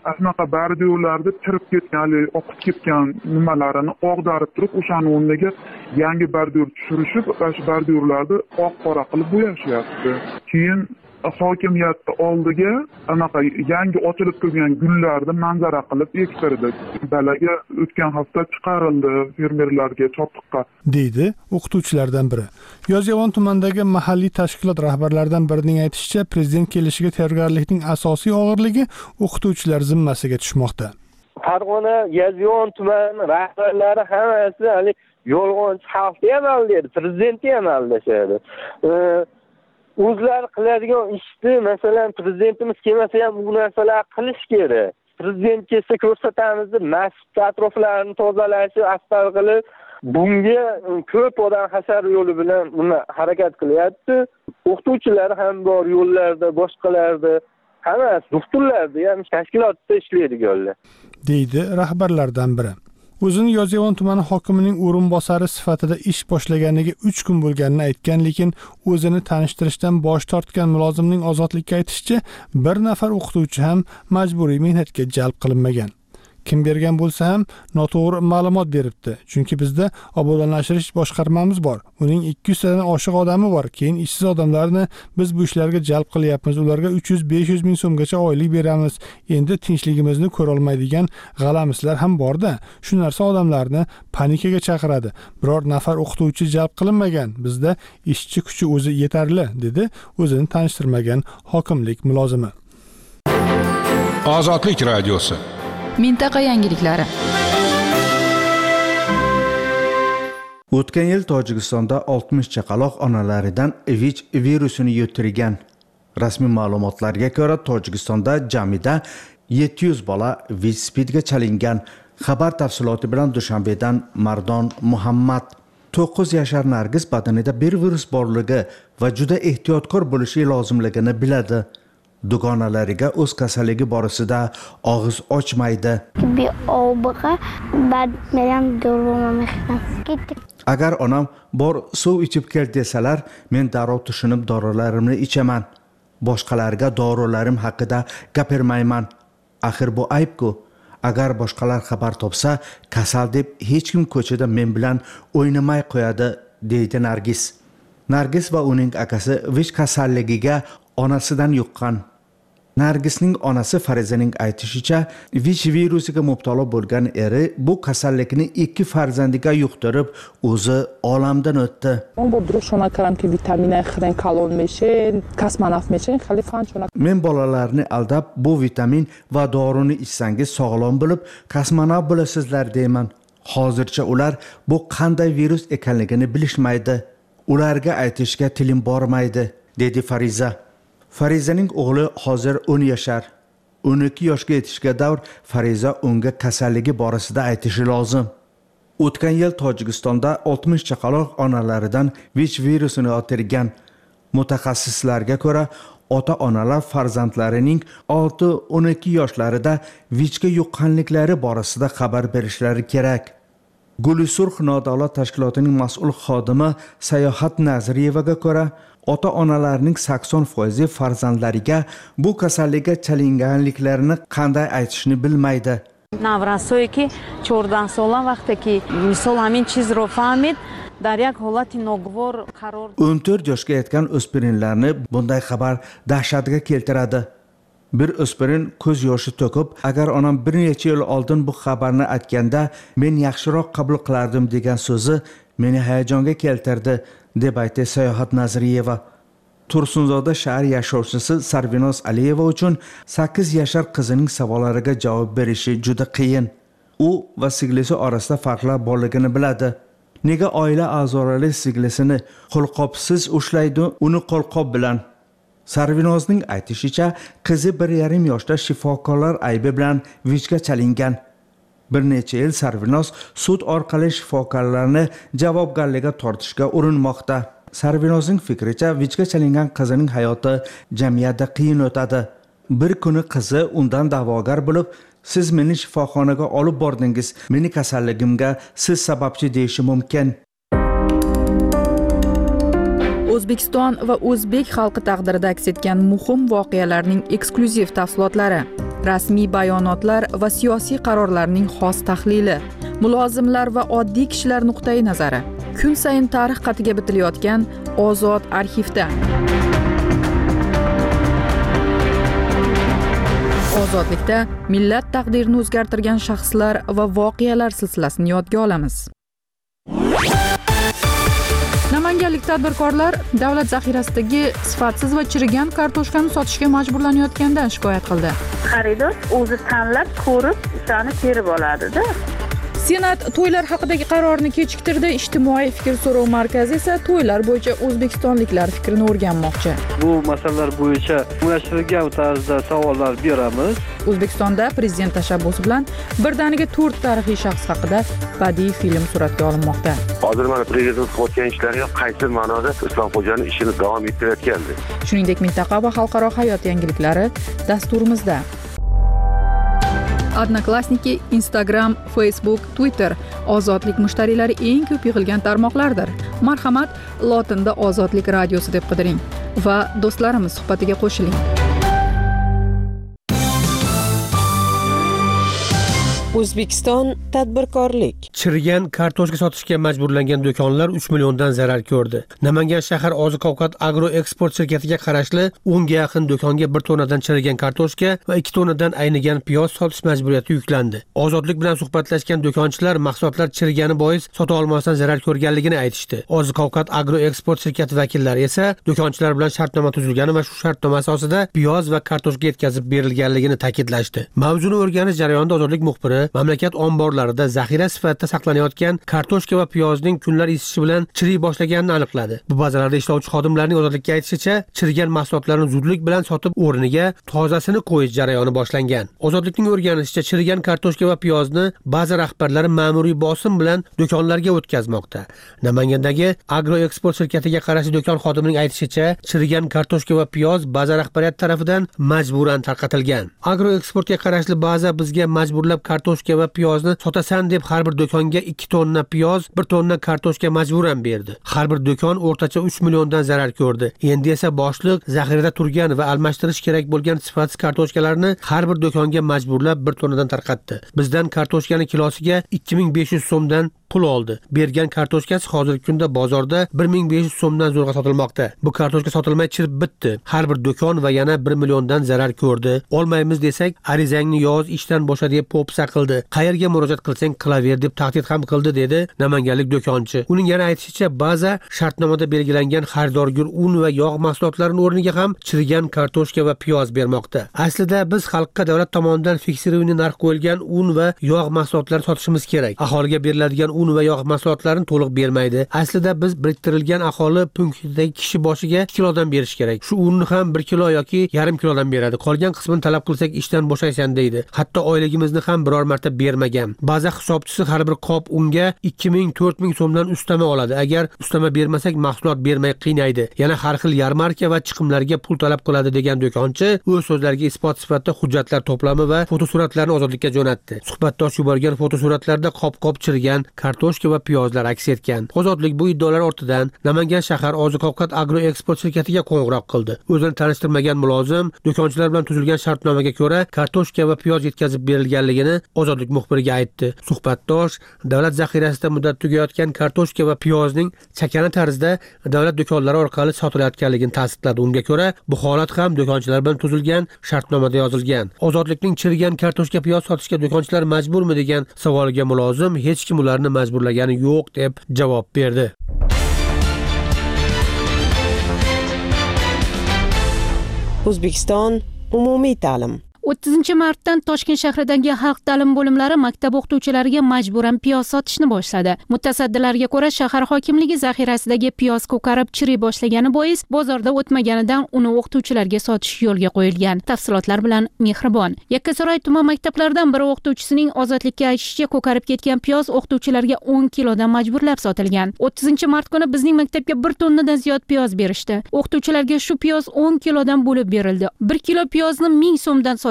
[SPEAKER 14] Asnaqa bordyorlarda tirib ketgan, oqib ketgan nimalarini og'darib turib, o'shani o'rniga yangi bordyor tushirishib, o'sha bordyorlarni oq-qora qilib bo'yashyapti. Keyin hokimiyatni oldiga anaqa yangi ochilib turgan gullarni manzara qilib ektirdi. Dalaga o'tgan hafta chiqarildi fermerlarga chopiqqa,
[SPEAKER 13] deydi o'qituvchilardan biri. Yozyovon tumanidagi mahalliy tashkilot rahbarlaridan birining aytishicha, prezident kelishiga tayyorgarlikning asosiy og'irligi o'qituvchilar zimmasiga tushmoqda.
[SPEAKER 15] Farg'ona Yozyovon tumani rahbarlari hammasi hali yolg'onchi xalqni ham aldaydi, prezidentni ham aldashadi. O'zlari qiladigan ishni, masalan, prezidentimiz kelmasa ham bu narsalar qilish kerak. Prezident kelsa ko'rsatamiz deb masjid atroflarini tozalashi, asfalt qilib, bunga ko'p odam hashar yo'li bilan uni harakat qilyapti. O'qituvchilar ham bor yo'llarda, boshqalarda, hammasi doktorlarda ham tashkilotda ishlaydiganlar,
[SPEAKER 13] deydi rahbarlardan biri. O'zini Yozyovon tumani hokimining o'rinbosari sifatida ish boshlaganiga uch kun bo'lganini aytgan, lekin o'zini tanishtirishdan bosh tortgan mulozimning Ozodlikka aytishicha, bir nafar o'qituvchi ham majburiy mehnatga jalb qilinmagan. Kim bergan bo'lsa ham noto'g'ri ma'lumot beribdi. Chunki bizda obodonlashtirish boshqarmamiz bor. Uning ikki yuz tadan oshiq odami bor. Keyin ishsiz odamlarni biz bu ishlarga jalb qilyapmiz. Ularga uch yuz besh yuz ming so'mgacha oylik beramiz. Endi tinchligimizni ko'ra olmaydigan g'alamislar ham bor-da. Shu narsa odamlarni panikaga chaqiradi. Biror nafar o'qituvchi jalb qilinmagan. Bizda ishchi kuchi o'zi yetarli, dedi o'zini tanishtirmagan hokimlik mulozimi.
[SPEAKER 7] Ozodlik radiosi.
[SPEAKER 4] Mintaqa yangiliklari.
[SPEAKER 16] O'tgan yil Tojikistonda oltmish chaqaloq onalaridan VICH virusini yuqtirgan. Rasmiy ma'lumotlarga ko'ra, Tojikistonda jamida yetti yuz bola VICH SPIDga chalingan. Xabar tafsiloti bilan Dushanbedan Mardon Muhammad. to'qqiz yashar Nargiz badanida bir virus borligi va juda ehtiyotkor bo'lishi lozimligini biladi. Dugonalariga o'z kasalligi borasida og'iz ochmaydi. Agar onam bor suv ichib kel desalar, men darrov tushunib dorilarimni ichaman. Boshqalarga dorilarim haqida gapirmayman. Axir bu ayb-ku. Agar boshqalar xabar topsa, kasal deb hech kim ko'chada men bilan o'ynamay qo'yadi, deydi Nargiz. Nargiz va uning akasi VICH kasalligiga onasidan yuqqan. Nargizning onasi Farizaning aytishicha, VICH virusiga mubtalo bo'lgan eri bu kasallikni ikki farzandiga yuqtirib, o'zi olamdan o'tdi. Men bolalarni aldab, bu vitamin va dorini ichsangiz sog'lom bo'lib, kosmonavt bo'lasizlar deyman. Hozircha ular bu qanday virus ekanligini bilishmaydi. Ularga aytishga tilim bormaydi, dedi Fariza. Farizaning o'g'li hozir o'n yashar. o'n ikki yoshga yetishga davr Fariza unga kasalligi borasida aytishi lozim. O'tgan yil Tojikistonda oltmish chaqaloq onalaridan VICH virusini yuqtirgan. Mutaxassislarga ko'ra, ota-onalar farzandlarining olti o'n ikki yoshlarida VICHga yuqqanliklari borasida xabar berishlari kerak. Gulisurx nodavlat tashkilotining mas'ul xodimi Sayohat Nazriyevaga ko'ra, ota-onalarning sakson foizi farzandlariga bu kasallikka chalinganliklarini qanday aytishni bilmaydi.
[SPEAKER 17] Наврасое ки чордаҳ сола вақте ки мисол ҳамин чизро фаҳмид дар як ҳолати ноговор қарор
[SPEAKER 16] o'n to'rt yoshga yetgan o'spirinlarni bunday xabar dahshatga keltiradi. Bir o'spirin ko'z yoshi to'kib, agar onam bir necha yil oldin bu xabarni aytganda men yaxshiroq qabul qilardim degan so'zi meni hayajonga keltirdi, deb aytdi Sayohat Nazriyeva. Tursunzoda shahar yashovchisi Sarvinoz Aliyeva uchun sakkiz yashar qizining savollariga javob berishi juda qiyin. U va singlisi orasida farqlar borligini biladi. Nega oila a'zolari singlisini qo'lqopsiz ushlaydi, uni qo'lqop bilan? Sarvinozning aytishicha, qizi bir yarim yoshda shifokorlar aybi bilan VICHga chalingan. Bir necha yil Sarvinoz sud orqali shifokorlarni javobgarlikka tortishga urinmoqda. Sarvinozning fikricha, VICHga chalingan qizining hayoti jamiyatda qiyin o'tadi. Bir kuni qizi undan da'vogar bo'lib, siz meni shifoxonaga olib bordingiz, meni kasalligimga siz sababchi deyishi mumkin.
[SPEAKER 4] O'zbekiston va o'zbek xalqi taqdirida aks etgan muhim voqealarning eksklyuziv tafsilotlari. rasmiy bayonotlar va siyosiy qarorlarning xos tahlili, mulozimlar va oddiy kishilar nuqtai nazari, kun sayin tarix qatiga bitilayotgan Ozod arxivda. Ozodlikda millat taqdirini o'zgartirgan shaxslar va voqealar silsilasini yodga olamiz. Namanganlik tadbirkorlar davlat zaxirasidagi sifatsiz va chirigan kartoshkani sotishga majburlanayotgandan shikoyat qildi.
[SPEAKER 10] Xaridor o'zi tanlab, ko'rib, o'shani terib oladi-da.
[SPEAKER 4] Senat to'ylar haqidagi qarorni kechiktirdi. Ijtimoiy fikr so'rov markazi esa to'ylar bo'yicha o'zbekistonliklar fikrini o'rganmoqchi.
[SPEAKER 18] Bu masalalar bo'yicha unashtirilgan tarzda savollar beramiz.
[SPEAKER 4] O'zbekistonda prezident tashabbusi bilan birdaniga to'rt tarixiy shaxs haqida badiiy film suratga olinmoqda.
[SPEAKER 19] Hozir mana prezident qilayotgan ishlariga qaysi ma'noda Islomxo'janing ishini davom ettirayotgandi.
[SPEAKER 4] Shuningdek, mintaqa va xalqaro hayot yangiliklari dasturimizda. Odnoklassniki, Instagram, Facebook, Twitter ozodlik mushtariylari eng ko'p yig'ilgan tarmoqlardir. Marhamat, lotinda Ozodlik radiosi deb qidiring va do'stlarimiz suhbatiga qo'shiling.
[SPEAKER 8] O'zbekiston tadbirkorlik.
[SPEAKER 12] Chirigan kartoshka sotishga majburlangan do'konlar uch milliondan zarar ko'rdi. Namangan shahar oziq-ovqat agro eksport shirkatiga qarashli o'nga yaqin do'konga bir tonnadan chirigan kartoshka va ikki tonnadan aynigan piyoz sotish majburiyati yuklandi. Ozodlik bilan suhbatlashgan do'konchilar mahsulotlar chirigani bois sota olmasdan zarar ko'rganligini aytishdi. Oziq-ovqat agro eksport shirkati vakillari esa do'konchilar bilan shartnoma tuzilgani va shu shartnoma asosida piyoz va kartoshka yetkazib berilganligini ta'kidlashdi. Mavzuni o'rganish jarayonida Ozodlik muxbiri mamlakat omborlarida zaxira sifatida saqlanayotgan kartoshka va piyozning kunlar isishi bilan chiriy boshlaganini aniqladi. Bu bazalarda ishlovchi xodimlarning Ozodlikka aytishicha, chirigan mahsulotlarni zudlik bilan sotib o'rniga tozasini qo'yish jarayoni boshlangan. Ozodlikning o'rganishicha, chirigan kartoshka va piyozni ba'zi rahbarlari ma'muriy bosim bilan do'konlarga o'tkazmoqda. Namangandagi agro eksport shirkatiga qarashli do'kon xodimining aytishicha, chirigan kartoshka va piyoz baza rahbariyati tarafidan majburan tarqatilgan. Agro eksportga qarashli baza bizga majburlab kartoshka va piyozni sotasan deb har bir do'konga ikki tonna piyoz, bir tonna kartoshka majburan berdi. Har bir do'kon o'rtacha uch milliondan zarar ko'rdi. Endi esa boshliq zaxirada turgan va almashtirish kerak bo'lgan sifatsiz kartoshkalarni har bir do'konga majburlab bir tonnadan tarqatdi. Bizdan kartoshkani kilosiga ikki ming besh yuz so'mdan pul oldi. Bergan kartoshkasi hozirgi kunda bozorda bir ming besh yuz so'mdan zo'rg'a sotilmoqda. Bu kartoshka sotilmay chirib bitdi. Har bir do'kon va yana bir milliondan zarar ko'rdi. Olmaymiz desak, arizangni yoz, ishdan bo'sha deb po'pisa qildi. Qayerga murojaat qilsang qilaver deb tahdid ham qildi, dedi namanganlik do'konchi. Uning yana aytishicha, ba'zi shartnomada belgilangan xaridorgir un va yog' mahsulotlarining o'rniga ham chirigan kartoshka va piyoz bermoqda. Aslida biz xalqqa davlat tomonidan fiksirованный narx qo'yilgan un va yog' mahsulotlarini sotishimiz kerak. Aholiga beriladigan un va yog' mahsulotlarini to'liq bermaydi. Aslida biz biriktirilgan aholi punktidagi kishi boshiga ikki kilodan berish kerak. Shu unni ham bir kilo yoki yarim kilodan beradi. Qolgan qismini talab qilsak ishdan bo'shaysan deydi. Hatto oyligimizni ham biror marta bermagan. Ba'zi hisobchisi har bir qop unga ikki ming to'rt ming so'mdan ustama oladi. Agar ustama bermasak mahsulot bermay qiynaydi. Yana har xil yarmarka va chiqimlarga pul talab qiladi, degan do'konchi o'z so'zlariga isbot sifatida hujjatlar to'plami va fotosuratlarni Ozodlikka jo'natdi. Suhbatdosh yuborgan fotosuratlarda qop-qop chirigan kartoshka va piyozlar aks etgan. Ozodlik bu iddaolar ortidan Namangan shahar oziq-ovqat agro eksport shirkatiga qo'ng'iroq qildi. O'zini tanishtirmagan mulozim do'konchilar bilan tuzilgan shartnomaga ko'ra kartoshka va piyoz yetkazib berilganligini Ozodlik muxbiriga aytdi. Suhbatdosh davlat zaxirasida muddat tugayotgan kartoshka va piyozning chakana tarzda davlat do'konlari orqali sotilayotganligini tasdiqladi. Unga ko'ra, bu holat ham do'konchilar bilan tuzilgan shartnomada yozilgan. Ozodlikning chirigan kartoshka piyoz sotishga do'konchilar majburmi degan savoliga mulozim hech kim ularni majburlagani yo'q deb javob berdi.
[SPEAKER 8] O'zbekiston umumiy ta'lim.
[SPEAKER 11] o'ttizinchi martdan Toshkent shahridagi xalq ta'lim bo'limlari maktab o'qituvchilariga majburan piyoz sotishni boshladi. Mutasaddilarga ko'ra, shahar hokimligi zaxirasidagi piyoz ko'karib chiriy boshlagani bois bozorda o'tmaganidan uni o'qituvchilarga sotish yo'lga qo'yilgan. Tafsilotlar bilan Mehribon. Yakkasaroy tuman maktablaridan biri o'qituvchisining Ozodlikka aytishicha, ko'karib ketgan piyoz o'qituvchilarga o'n kilodan majburlab sotilgan. o'ttizinchi mart kuni bizning maktabga bir tonnadan ziyod piyoz berishdi. O'qituvchilarga shu piyoz o'n kilodan bo'lib berildi. bir kilo piyozni ming so'mdan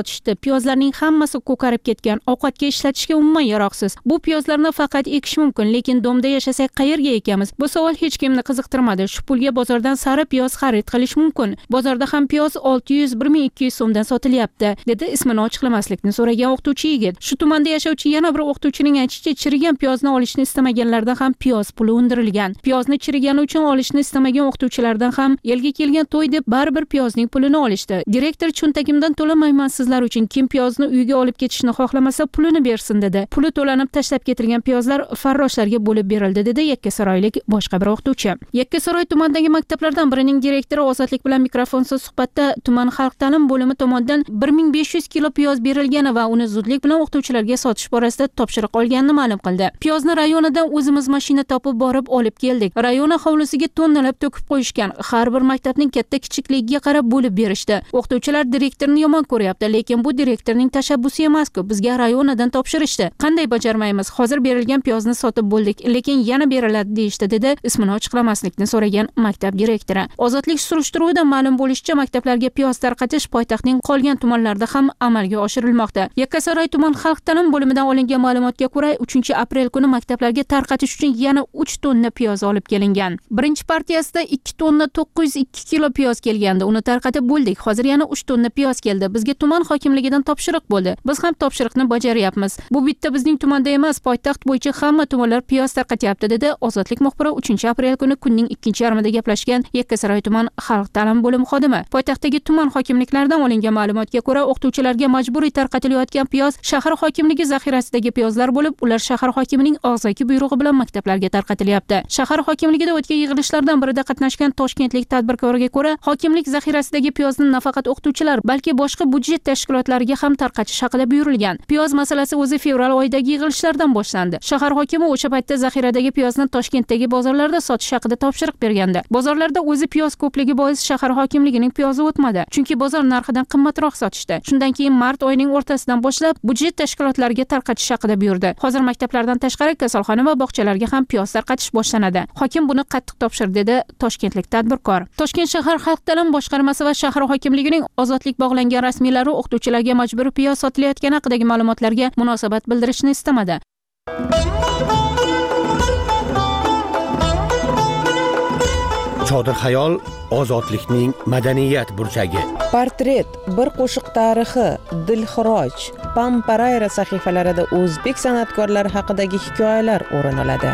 [SPEAKER 11] sotishdi. Piyozlarning hammasi ko'karib ketgan, ovqatga ishlatishga umuman yaroqsiz. Bu piyozlarni faqat ekish mumkin, lekin domda yashasak qayerga ekamiz? Bu savol hech kimni qiziqtirmadi. Shu pulga bozordan sari piyoz xarid qilish mumkin. Bozorda ham piyoz olti yuz bir ming ikki yuz so'mdan sotilyapti, dedi ismini ochiqlamaslikni so'ragan o'qituvchi yigit. Shu tumanda yashovchi yana bir o'qituvchining aytishicha, chirigan piyozni olishni istamaganlardan ham piyoz puli undirilgan. Piyozni chirigani uchun olishni istamagan o'qituvchilardan ham elga kelgan to'y deb baribir piyozning pulini olishdi. Direktor cho'ntagimdan to'lamayman sizlar uchun, kim piyozni uyga olib ketishni xohlamasa pulini bersin dedi. Puli to'lanib tashlab ketilgan piyozlar farroshlarga bo'lib berildi, dedi yakkasaroylik boshqa bir o'qituvchi. Yakkasaroy tumanidagi maktablardan birining direktori Ozodlik bilan mikrofonsiz suhbatda tuman xalq ta'lim bo'limi tomonidan bir ming besh yuz kilo piyoz berilgani va uni zudlik bilan o'qituvchilarga sotish borasida topshiriq olganini ma'lum qildi. Piyozni rayonidan o'zimiz mashina topib borib olib keldik. Rayon hovlisiga tonnalab to'kib qo'yishgan. Har bir maktabning katta kichikligiga qarab bo'lib berishdi. O'qituvchilar direktorni yomon ko'ryapti, lekin bu direktorning tashabbusi emas-ku. Bizga rayonadan topshirishdi. Qanday bajarmaymiz? Hozir berilgan piyozni sotib bo'ldik, lekin yana beriladi deyishdi, dedi ismini ochiqlamaslikni so'ragan maktab direktori. Ozodlik surishtiruvidan ma'lum bo'lishicha, maktablarga piyoz tarqatish poytaxtning qolgan tumanlarida ham amalga oshirilmoqda. Yakkasaroy tuman xalq ta'lim bo'limidan olingan ma'lumotga ko'ra, uchinchi aprel kuni maktablarga tarqatish uchun yana uch tonna piyoz olib kelingan. Birinchi partiyasida ikki tonna to'qqiz yuz ikki kilo piyoz kelgandi. Uni tarqatib bo'ldik. Hozir yana uch tonna piyoz keldi. Bizga tuman hokimligidan topshiriq bo'ldi. Biz ham topshiriqni bajaryapmiz. Bu bitta bizning tumanda emas, poytaxt bo'yicha hamma tumanlar piyoz tarqatyapti, dedi Ozodlik muxbiri uchinchi aprel kuni kunning ikkinchi yarmida gaplashgan Yakkasaroy tuman xalq ta'lim bo'limi xodimi. Poytaxtdagi tuman hokimliklaridan olingan ma'lumotga ko'ra, o'qituvchilarga majburiy tarqatilayotgan piyoz shahar hokimligi zaxirasidagi piyozlar bo'lib, ular shahar hokimining og'zaki buyrug'i bilan maktablarga tarqatilyapti. Shahar hokimligida o'tgan yig'ilishlardan birida qatnashgan toshkentlik tadbirkorga ko'ra, hokimlik zaxirasidagi piyozni nafaqat o'qituvchilar, balki boshqa budjet tashkilotlariga ham tarqatish haqida buyurilgan. Piyoz masalasi o'zi fevral oyidagi yig'ilishlardan boshlandi. Shahar hokimi o'sha paytda zaxiradagi piyozni Toshkentdagi bozorlarda sotish haqida topshiriq bergandi. Bozorlarda o'zi piyoz ko'pligi bois shahar hokimligining piyozi o'tmadi, chunki bozor narxidan qimmatroq sotishdi. Shundan keyin mart oyining o'rtasidan boshlab budjet tashkilotlariga tarqatish haqida buyurdi. Hozir maktablardan tashqari kasalxona va bog'chalarga ham piyoz tarqatish boshlanadi. Hokim buni qattiq topshirdi, dedi toshkentlik tadbirkor. Toshkent shahar xalq ta'lim boshqarmasi va shahar hokimligining ozodlik bog'langan rasmiylari o'qituvchilarga majburiy piyoz sotilayotgani haqidagi ma'lumotlarga munosabat bildirishni istamadi.
[SPEAKER 12] Chodir xayol ozodlikning madaniyat burchagi.
[SPEAKER 8] Portret, bir qo'shiq tarixi, Dilxiroj, Pamparayra sahifalarida o'zbek san'atkorlari haqidagi hikoyalar o'rin oladi.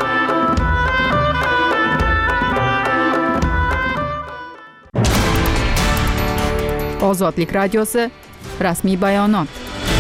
[SPEAKER 4] Ozodlik radiosi rasmiy bayonot.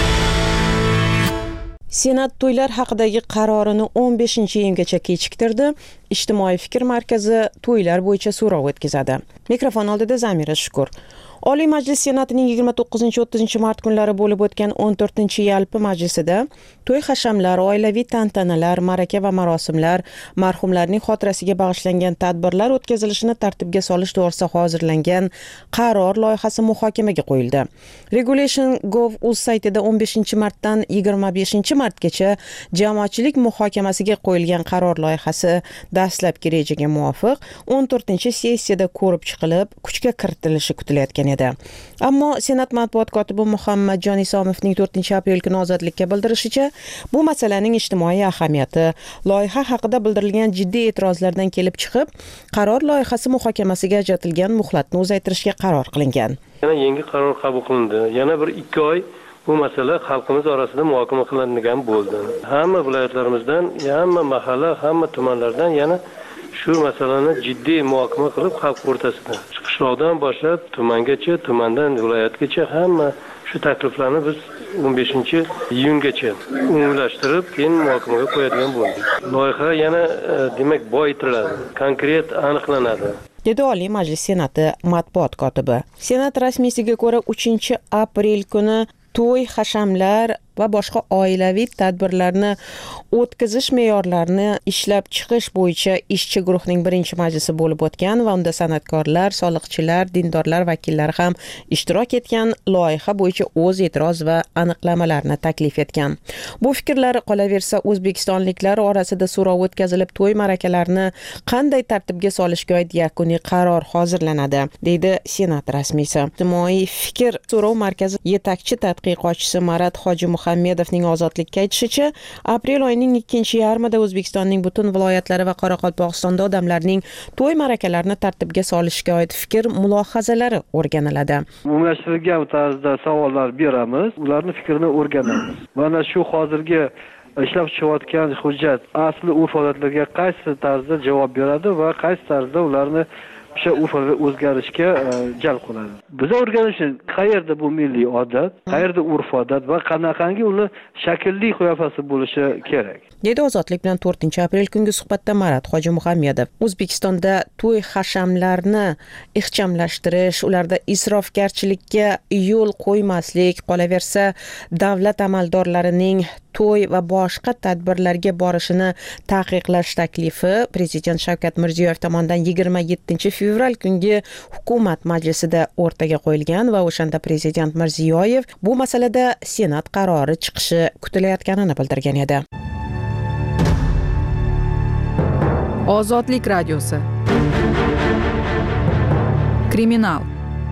[SPEAKER 8] Senat to'ylar haqidagi qarorini o'n beshinchi iyungacha kechiktirdi. Ijtimoiy fikr markazi to'ylar bo'yicha so'rov o'tkazadi. Mikrofon oldida Zamira Shukur. Oliy Majlis Senatining yigirma to'qqizinchi o'ttizinchi mart kunlari bo'lib o'tgan o'n to'rtinchi yalpi majlisida to'y hashamlar, oilaviy tantanalar, ma'raka va marosimlar, marhumlarning xotirasiga bag'ishlangan tadbirlar o'tkazilishini tartibga solish to'g'risida hozirlangan qaror loyihasi muhokamaga qo'yildi. Regulation dot gov dot uz saytida o'n beshinchi martdan yigirma beshinchi martgacha jamoatchilik muhokamasiga qo'yilgan qaror loyihasi dastlabki rejaga muvofiq o'n to'rtinchi sessiyada ko'rib chiqilib, kuchga kiritilishi kutilayotgan edi. Ammo Senat matbuot kotibi Muhammadjon Isomovning to'rtinchi aprel kuni Ozodlikka bildirishicha, bu masalaning ijtimoiy ahamiyati loyiha haqida bildirilgan jiddiy e'tirozlardan kelib chiqib, qaror loyihasi muhokamasiga ajratilgan muhlatni uzaytirishga qaror qilingan.
[SPEAKER 20] Yana yangi qaror qabul qilindi. Yana bir ikki oy bu masala xalqimiz orasida muhokama qilinadigan bo'ldi. Hamma viloyatlarimizdan, hamma mahalla, hamma tumanlardan yana shu masalani jiddiy muhokama qilib xalq o'rtasida qishloqdan boshlab tumangacha, tumandan viloyatgacha hamma shu takliflarni biz o'n beshinchi iyungacha umumlashtirib, keyin muhokamaga qo'yadigan bo'ldik. Loyiha yana demak boyitiladi, konkret aniqlanadi,
[SPEAKER 8] dedi Oliy Majlis Senati matbuot kotibi. Senat rasmiysiga ko'ra uchinchi aprel kuni to'y, hashamlar, va boshqa oilaviy tadbirlarni o'tkazish me'yorlarini ishlab chiqish bo'yicha ishchi guruhning birinchi majlisi bo'lib o'tgan va unda san'atkorlar, soliqchilar, dindorlar vakillari ham ishtirok etgan, loyiha bo'yicha o'z e'tiroz va aniqlamalarni taklif etgan. Bu fikrlar qolaversa o'zbekistonliklar orasida so'rov o'tkazilib, to'y ma'rakalarni qanday tartibga solishga oid yakuniy qaror hozirlanadi, deydi Senat rasmiysi. Ijtimoiy fikr so'rov markazi yetakchi tadqiqotchisi Marat Hoji Muhammedovning ozodlikka aytishicha, aprel oyining ikkinchi yarmida O'zbekistonning butun viloyatlari va Qoraqalpog'istonda odamlarning to'y ma'rakalarini tartibga solishga oid fikr mulohazalari o'rganiladi.
[SPEAKER 18] Umumlashtirilgan tarzda savollar beramiz, ularning fikrini o'rganamiz. Mana shu hozirgi ishlab chiqayotgan hujjat asli urf-odatlarga qaysi tarzda javob beradi va qaysi tarzda ularni o'sha urfga o'zgarishga jalb qiladi. Biz o'rganishimiz qayerda bu milliy odat, qayerda urf-odat va qanaqangi uni shaklli qiyofasi bo'lishi kerak.
[SPEAKER 8] Dedi Ozodlik bilan to'rtinchi aprel kungi suhbatda Marat Hoji Muhammedov. O'zbekistonda to'y hashamlarni ixchamlashtirish, ularda isrofgarchilikka yo'l qo'ymaslik, qolaversa davlat amaldorlarining to'y va boshqa tadbirlarga borishini taqiqlash taklifi Prezident Shavkat Mirziyoyev tomonidan yigirma yettinchi fevral kungi hukumat majlisida o'rtaga qo'yilgan va o'shanda Prezident Mirziyoyev bu masalada Senat qarori chiqishi kutilayotganini bildirgan edi.
[SPEAKER 4] Ozodlik radiosi. Kriminal.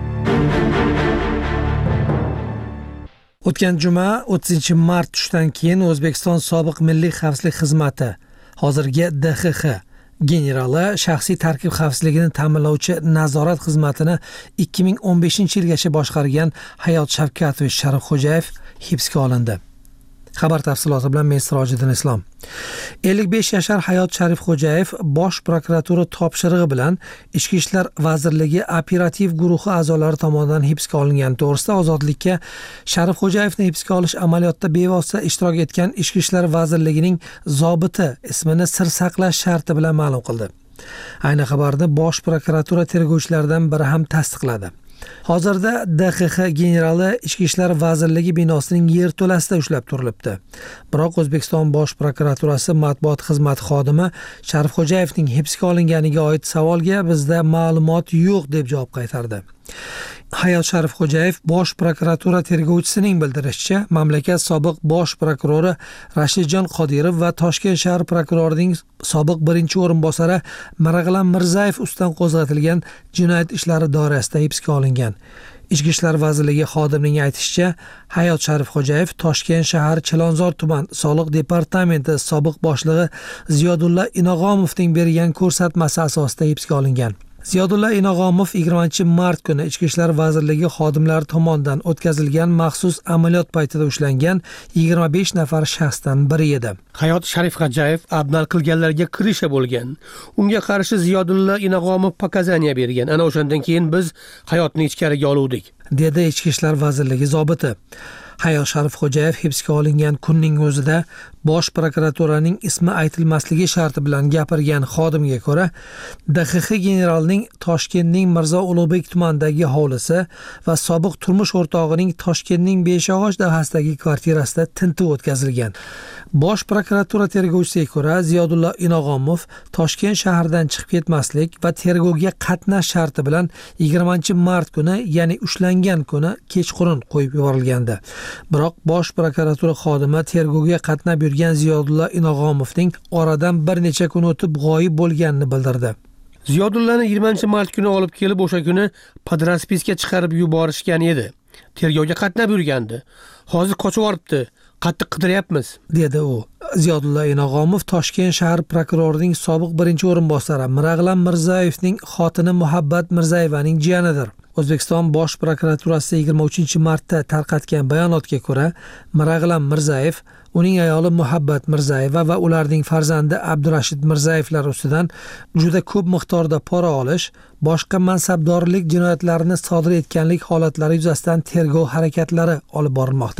[SPEAKER 6] O'tgan juma o'ttizinchi mart tushdan keyin O'zbekiston sobiq milliy xavfsizlik xizmati, hozirgi D X X generali shaxsiy tarkib xavfsizligini ta'minlovchi nazorat xizmatini ikki ming o'n beshinchi yilgacha boshqargan Hayot Shavkatovich Sharifxo'jayev hibsga olindi. Xabar tafsiloti bilan men Sirojiddin Islom. ellik besh yashar Hayot Sharifxo'jayev Bosh prokuratura topshirig'i bilan Ichki ishlar vazirligi operativ guruhi a'zolari tomonidan hibsga olingani to'g'risida Ozodlikka Sharifxo'jayevni hibsga olish amaliyotida bevosita ishtirok etgan Ichki ishlar vazirligining zobiti ismini sir saqlash sharti bilan ma'lum qildi. Ayni xabarni Bosh prokuratura tergovchilaridan biri ham tasdiqladi. Hozirda D X X generali Ichki ishlar vazirligi binosining yerto'lasida ushlab turilibdi. Biroq O'zbekiston Bosh prokuraturasi matbuot xizmati xodimi Sharifxo'jayevning hibsga olinganiga oid savolga bizda ma'lumot yo'q deb javob qaytardi. Hayot Sharifxo'jayev Bosh prokuratura tergovchisining bildirishicha, mamlakat sobiq bosh prokurori Rashidjon Qodirov va Toshkent shahar prokurorining sobiq birinchi o'rinbosari Mirag'lan Mirzayev ustidan qo'zg'atilgan jinoyat ishlari doirasida hibsga olingan. Ichki ishlar vazirligi xodimining aytishicha, Hayot Sharifxo'jayev Toshkent shahar Chilonzor tuman soliq departamenti sobiq boshlig'i Ziyodulla Inog'omovning bergan ko'rsatmasi asosida hibsga olingan. Ziyodulla Inog'omov yigirmanchi mart kuni Ichki ishlar vazirligi xodimlari tomonidan o'tkazilgan maxsus amaliyot paytida ushlangan yigirma besh nafar shaxsdan biri edi.
[SPEAKER 12] Hayot Sharifxo'jayev abnal qilganlarga kirisha bo'lgan. Unga qarshi Ziyodulla Inog'omov pokazaniya bergan. Ana o'shandan keyin biz Hayotni ichkariga oluvdik, dedi Ichki ishlar vazirligi zobiti. Hayot Sharifxo'jayev hibsga olingan kunning o'zida Bosh prokuraturaning ismi aytilmasligi sharti bilan gapirgan xodimga ko'ra, D X X generalining Toshkentning Mirzo Ulug'bek tumanidagi hovlisi va sobiq turmush o'rtog'ining Toshkentning Beshog'och dahasidagi kvartirasida tintuv o'tkazilgan. Bosh prokuratura tergovchisiga ko'ra, Ziyodulla Inog'omov Toshkent shahridan chiqib ketmaslik va tergovga qatnash sharti bilan yigirmanchi mart kuni, ya'ni ushlangan kuni kechqurun qo'yib yuborilgandi. Biroq Bosh prokuratura xodimi tergovga qatnab yurgan Ziyodulla Inog'omovning oradan bir necha kun o'tib g'oyib bo'lganini bildirdi. Ziyodullani yigirmanchi mart kuni olib kelib o'sha kuni podranspiska chiqarib yuborishgan edi. Tergovga qatnab yurgandi. Hozir qochib olibdi. Qattiq qidiryapmiz, dedi u. Ziyodulla Inog'omov Toshkent shahar prokurorining sobiq birinchi o'rinbosari Mirag'lan Mirzayevning xotini Muhabbat Mirzayevaning jiyanidir. O'zbekiston Bosh prokuraturasi yigirma uchinchi martda tarqatgan bayonotga ko'ra, Mirag'lan Mirzayev, uning ayoli Muhabbat Mirzayeva va ularning farzandi Abdurashid Mirzayevlar ustidan juda ko'p miqdorda pora olish, boshqa mansabdorlik jinoyatlarini sodir etganlik holatlari yuzasidan tergov harakatlari olib borilmoqda.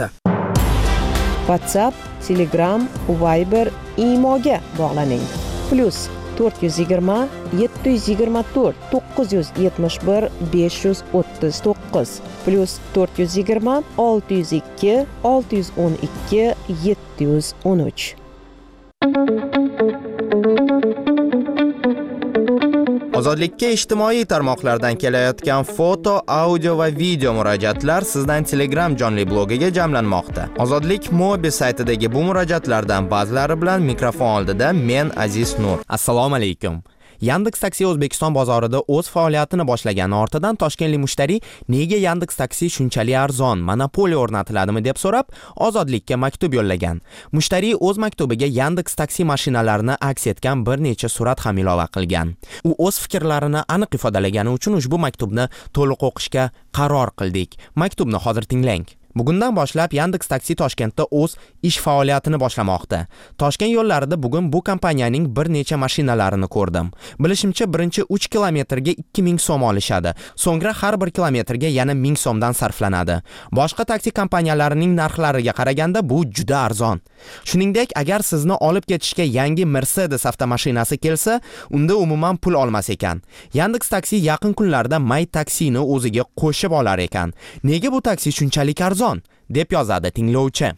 [SPEAKER 8] WhatsApp, Telegram, Viber, Imoga bog'laning. Plus to'rt yuz yigirma yetti yuz yigirma to'rt to'qqiz yuz yetmish bir besh yuz o'ttiz to'qqiz plus to'rt yuz yigirma olti yuz ikki olti yuz o'n ikki yetti yuz o'n uch.
[SPEAKER 21] Ozodlikka ijtimoiy tarmoqlardan kelayotgan foto, audio va video murojaatlar sizdan Telegram jonli blogiga jamlanmoqda. Ozodlik mobil saytidagi bu murojaatlardan ba'zilari bilan mikrofon oldida men Aziz Nur. Assalomu alaykum. Yandex Taksi O'zbekiston bozorida o'z faoliyatini boshlagani ortidan toshkentlik mushtariy nega Yandex Taksi shunchalik arzon, monopoliya o'rnatiladimi deb so'rab, Ozodlikka maktub yo'llagan. Mushtariy o'z maktubiga Yandex Taksi mashinalarini aks etgan bir necha surat ham ilova qilgan. U o'z fikrlarini aniq ifodalagani uchun ushbu maktubni to'liq o'qishga qaror qildik. Maktubni hozir tinglang. Bugundan boshlab Yandex Taksi Toshkentda o'z ish faoliyatini boshlamoqda. Toshkent yo'llarida bugun bu kompaniyaning bir necha mashinalarini ko'rdim. Bilishimcha birinchi uch kilometrga ikki ming so'm olishadi. So'ngra har bir kilometrga yana ming so'mdan sarflanadi. Boshqa taksi kompaniyalarining narxlariga qaraganda bu juda arzon. Shuningdek, agar sizni olib ketishga yangi Mercedes avtomashinasi kelsa, unda umuman pul olmas ekan. Yandex Taksi yaqin kunlarda My Taksini o'ziga qo'shib olar ekan. Nega bu taksi shunchalik arzon deb yozadi tinglovchi.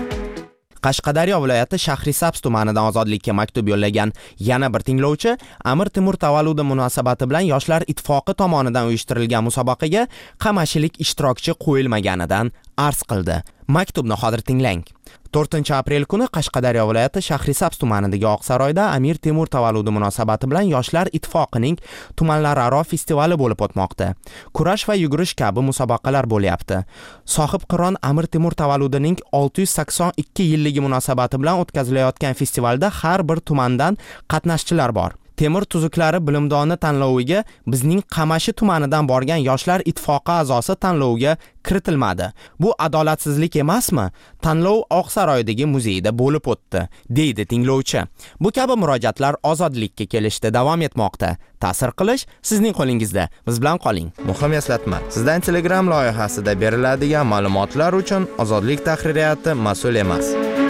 [SPEAKER 21] Qashqadaryo viloyati Shahrisabz tumanidan Ozodlikka maktub yo'llagan yana bir tinglovchi Amir Temur tavalludi munosabati bilan Yoshlar ittifoqi tomonidan uyushtirilgan musobaqaga qamashilik ishtirokchi qo'yilmaganidan arz qildi. Maktubni hozir tinglang. to'rtinchi aprel kuni Qashqadaryo viloyati Shahrisabz tumanidagi Oqsaroyda Amir Temur tavalludi munosabati bilan Yoshlar ittifoqining tumanlararo festivali bo'lib o'tmoqda. Kurash va yugurish kabi musobaqalar bo'lyapti. Sohib Qiron Amir Temur tavalludining olti yuz sakson ikki yilligi munosabati bilan o'tkazilayotgan festivalda har bir tumandan qatnashchilar bor. Temur tuzuklari bilimdoni tanloviga bizning Qamashi tumanidan borgan Yoshlar ittifoqi a'zosi tanloviga kiritilmadi. Bu adolatsizlik emasmi? Tanlov Oqsaroydagi muzeyda bo'lib o'tdi, deydi tinglovchi. Bu kabi murojaatlar Ozodlikka kelishda davom etmoqda. Ta'sir qilish sizning qo'lingizda. Biz bilan qoling. Muhim eslatma. Sizdan Telegram loyihasida beriladigan ma'lumotlar uchun Ozodlik tahririyati mas'ul emas.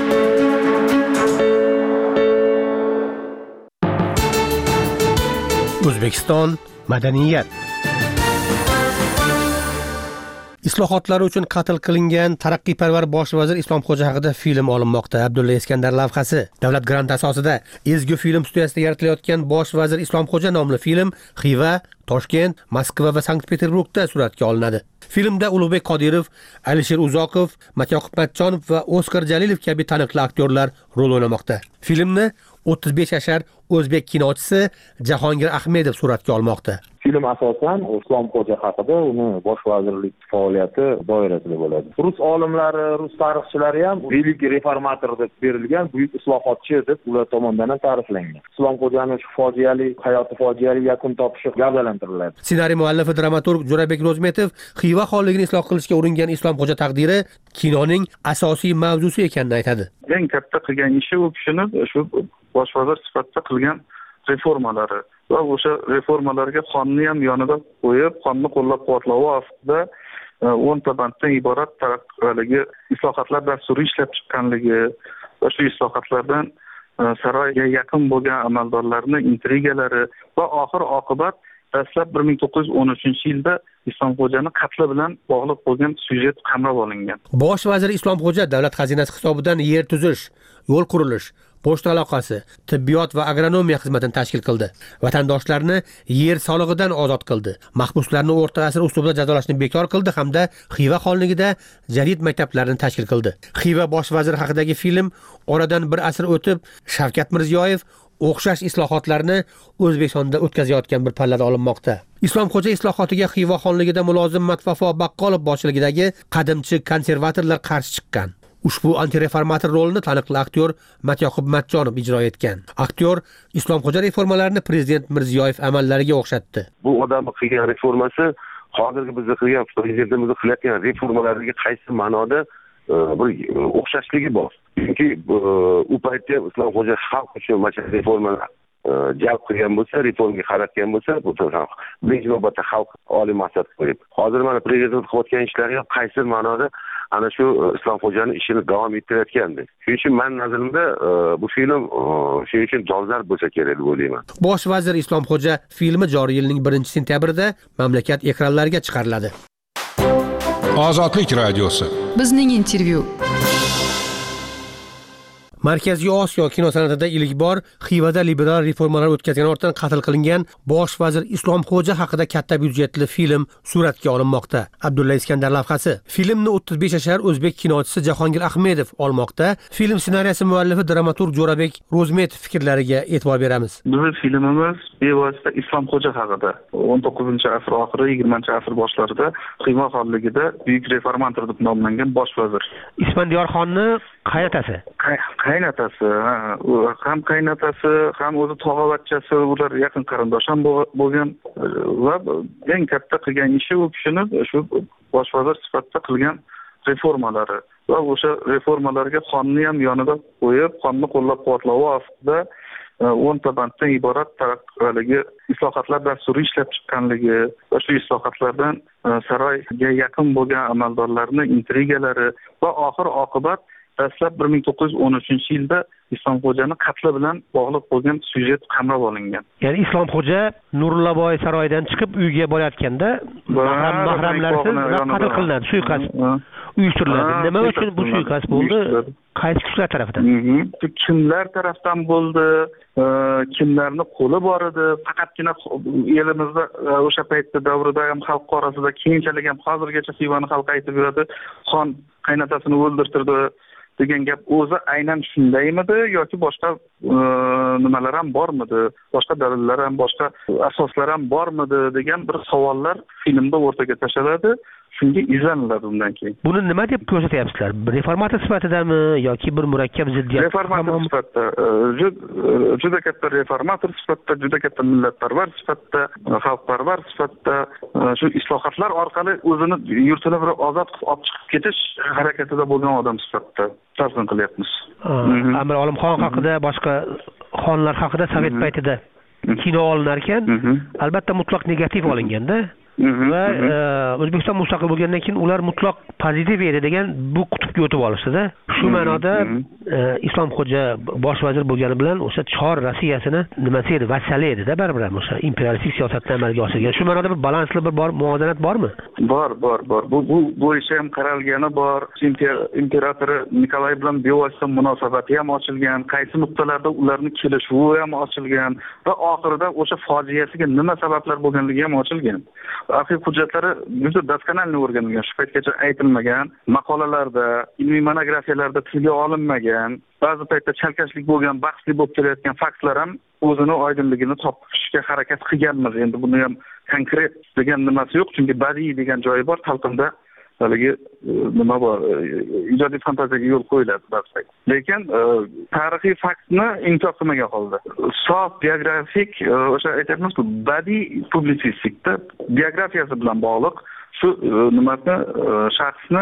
[SPEAKER 12] O'zbekiston madaniyat. Islohotlar uchun qatl qilingan taraqqiyparvar bosh vazir Islomxo'ja haqida film olinmoqda. Abdulla Iskandar lavhasi. Davlat granti asosida ezgu film studiyasida yaratilayotgan Bosh vazir Islomxo'ja nomli film Xiva, Toshkent, Moskva va Sankt-Peterburgda suratga olinadi. Filmda Ulug'bek Qodirov, Alisher Uzoqov, Matyoqub Matchonov va Oskar Jalilov kabi taniqli aktyorlar rol o'ynamoqda. Filmni o'ttiz besh yashar o'zbek kinochisi Jahongir Ahmedov suratga olmoqda.
[SPEAKER 22] Film asosan Islomxo'ja haqida, uni bosh vazirlik faoliyati doirasida bo'ladi. Rus olimlari, rus tarixchilari ham Velik reformator deb berilgan, buyuk islohotchi deb ular tomonidan ham ta'riflangan. Islomxo'janing shu fojiali hayoti fojiali yakun topishi gavdalantiriladi.
[SPEAKER 12] Ssenariy muallifi dramaturg Jo'rabek Ro'zmetov Xiva xonligini isloh qilishga uringan Islomxo'ja taqdiri kinoning asosiy mavzusi ekanini aytadi.
[SPEAKER 14] Eng katta qilgan ishi u kishini shu bosh vazir sifatida qilgan reformalari va o'sha reformalarga xonni ham yonida qo'yib, xonni qo'llab-quvvatlash ostida o'nta banddan iborat haligi islohotlar dasturi ishlab chiqqanligi va shu islohotlardan saroyga yaqin bo'lgan amaldorlarning intrigalari va oxir oqibat dastlab bir ming to'qqiz yuz o'n uchinchi yilda Islomxo'jani qatli bilan bog'liq bo'lgan syujet qamrab olingan.
[SPEAKER 12] Bosh vazir Islomxo'ja davlat xazinasi hisobidan yer tuzish, yo'l qurilish, pochta aloqasi, tibbiyot va agronomiya xizmatini tashkil qildi. Vatandoshlarni yer solig'idan ozod qildi. Mahbuslarni o'rta asr uslubida jazolashni bekor qildi hamda Xiva xonligida jadid maktablarini tashkil qildi. Xiva bosh vazir haqidagi film oradan bir asr o'tib Shavkat Mirziyoyev o'xshash islohotlarni O'zbekistonda o'tkazayotgan bir pallada olinmoqda. Islomxo'ja islohotiga Xiva xonligida mulozim Matvafo Baqqolov boshchiligidagi qadimchi konservatorlar qarshi chiqqan. Ushbu antireformator rolini taniqli aktyor Matyoqub Matchonov ijro etgan. Aktyor Islomxo'ja reformalarini prezident Mirziyoyev amallariga o'xshatdi.
[SPEAKER 19] Bu odam qilgan reformasi hozirgi biz qilgan prezidentimiz qilayotgan reformalarga qaysi ma'noda bir o'xshashligi bor. Chunki u paytda Islomxo'ja xalq uchun mana reformalar jalb qilgan bo'lsa, reformaga qaratgan bo'lsa, bu birinchi navbatda xalq oliy maqsad qo'yib. Hozir mana prezident qilayotgan ishlari qaysi ma'noda ana shu Islomxo'janing ishini davom ettirayotgandi. Shuning uchun men nazarimda bu film shuning uchun dolzarb bo'lsa kerak deb o'ylayman.
[SPEAKER 12] Bosh vazir Islomxo'ja filmi joriy yilning birinchi sentyabrida mamlakat ekranlariga chiqariladi.
[SPEAKER 7] Ozodlik radiosi.
[SPEAKER 4] Bizning intervyu.
[SPEAKER 12] Markaziy Osiyo kino san'atida ilk bor Xivada liberal reformalar o'tkazgan ortidan qatl qilingan bosh vazir Islomxo'ja haqida katta byudjetli film suratga olinmoqda. Abdulla Iskandar lavhasi. Filmni o'ttiz besh yashar o'zbek kinochisi Jahongir Ahmedov olmoqda. Film ssenariysi muallifi dramaturg Jo'rabek Ro'zmetov fikrlariga e'tibor beramiz.
[SPEAKER 2] Bizning filmimiz bevosita Islomxo'ja haqida. o'n to'qqizinchi asr oxiri, yigirmanchi asr boshlarida Xiva xonligida buyuk reformator deb nomlangan bosh vazir.
[SPEAKER 12] Isfandiyorxonni qaynotasi.
[SPEAKER 2] Qaynotasi, ham qaynotasi, ham o'zi tog'avachchasi, ular yaqin qarindosh ham bo'lgan va eng katta qilgan ishi u kishini shu bosh vazir sifatida qilgan reformalari va o'sha reformalarga xonni ham yonida qo'yib, xonni qo'llab-quvvatlashi ostida o'nta banddan iborat haligi islohotlar dasturi ishlab chiqqanligi va shu islohotlardan saroyga yaqin bo'lgan amaldorlarning intrigalari va oxir oqibat dastlab bir ming to'qqiz yuz o'n uchinchi yilda Islomxo'jani qatli bilan bog'liq bo'lgan syujet qamrab olingan.
[SPEAKER 12] Ya'ni Islomxo'ja Nurullaboy saroyidan chiqib uyga borayotganda mahramlarsiz qatl qilinadi, suiqasd uyushtiriladi. Nima uchun bu suiqasd bo'ldi? Qaysi kuchlar tomonidan?
[SPEAKER 2] Kimlar tomonidan bo'ldi? Kimlarning qo'li bor edi? Faqatgina elimizda o'sha paytda davrida ham xalq orasida keyinchalik ham hozirgacha Xivani xalq aytib yuradi, xon qaynotasini o'ldirtirdi degan gap o'zi aynan shundaymidi yoki boshqa nimalar ham bormidi, boshqa dalillar ham, boshqa asoslar ham bormidi degan bir savollar filmda o'rtaga tashlanadi. Shunga izlaniladi undan keyin.
[SPEAKER 12] Buni nima deb ko'rsatyapsizlar? Reformator sifatidami yoki bir murakkab ziddiyat?
[SPEAKER 2] Reformator sifatida, juda katta reformator sifatida, juda katta millatparvar sifatida, xalqparvar sifatida shu islohotlar orqali o'zini yurtini bir ozod qilib olib chiqib ketish harakatida bo'lgan odam sifatida talqin qilyapmiz.
[SPEAKER 12] Amir Olimxon haqida, boshqa xonlar haqida sovet paytida kino olinar ekan, albatta mutlaq negativ olinganda va O'zbekiston mustaqil bo'lgandan keyin ular mutlaq pozitiv edi degan bu qutbga o'tib olishdi-da. Shu ma'noda Islomxo'ja bosh vazir bo'lgani bilan o'sha Chor Rossiyasini nimasi edi, vassali edi-da baribir ham o'sha imperialistik siyosatni amalga oshirgan. Shu ma'noda bir balansli bir bor muvozanat bormi?
[SPEAKER 2] Bor, bor, bor. Bu bu bo'yicha ham qaralgani bor. Imperatori Nikolay bilan bevosita munosabati ham ochilgan, qaysi nuqtalarda ularning kelishuvi ham ochilgan va oxirida o'sha fojiasiga nima sabablar bo'lganligi ham ochilgan. Arxiv hujjatlari juda daskanalni o'rganilgan, shu paytgacha aytilmagan, maqolalarda, ilmiy monografiyalarda tilga olinmagan, ba'zi paytda chalkashlik bo'lgan, bahsli bo'lib kelayotgan faktlar ham o'zini oydinligini topishga harakat qilganmiz. Endi buni ham konkret degan nimasi yo'q, chunki badiiy degan joyi bor talqinda. Haligi nima bor, ijodiy fantaziyaga yo'l qo'yiladi ba'zi. Lekin tarixiy faktni inkor qilmagan holda. Sof biografik, o'sha aytamiz-ku, badiiy publitsistikda biografiyasi bilan bog'liq shu nimani shaxsni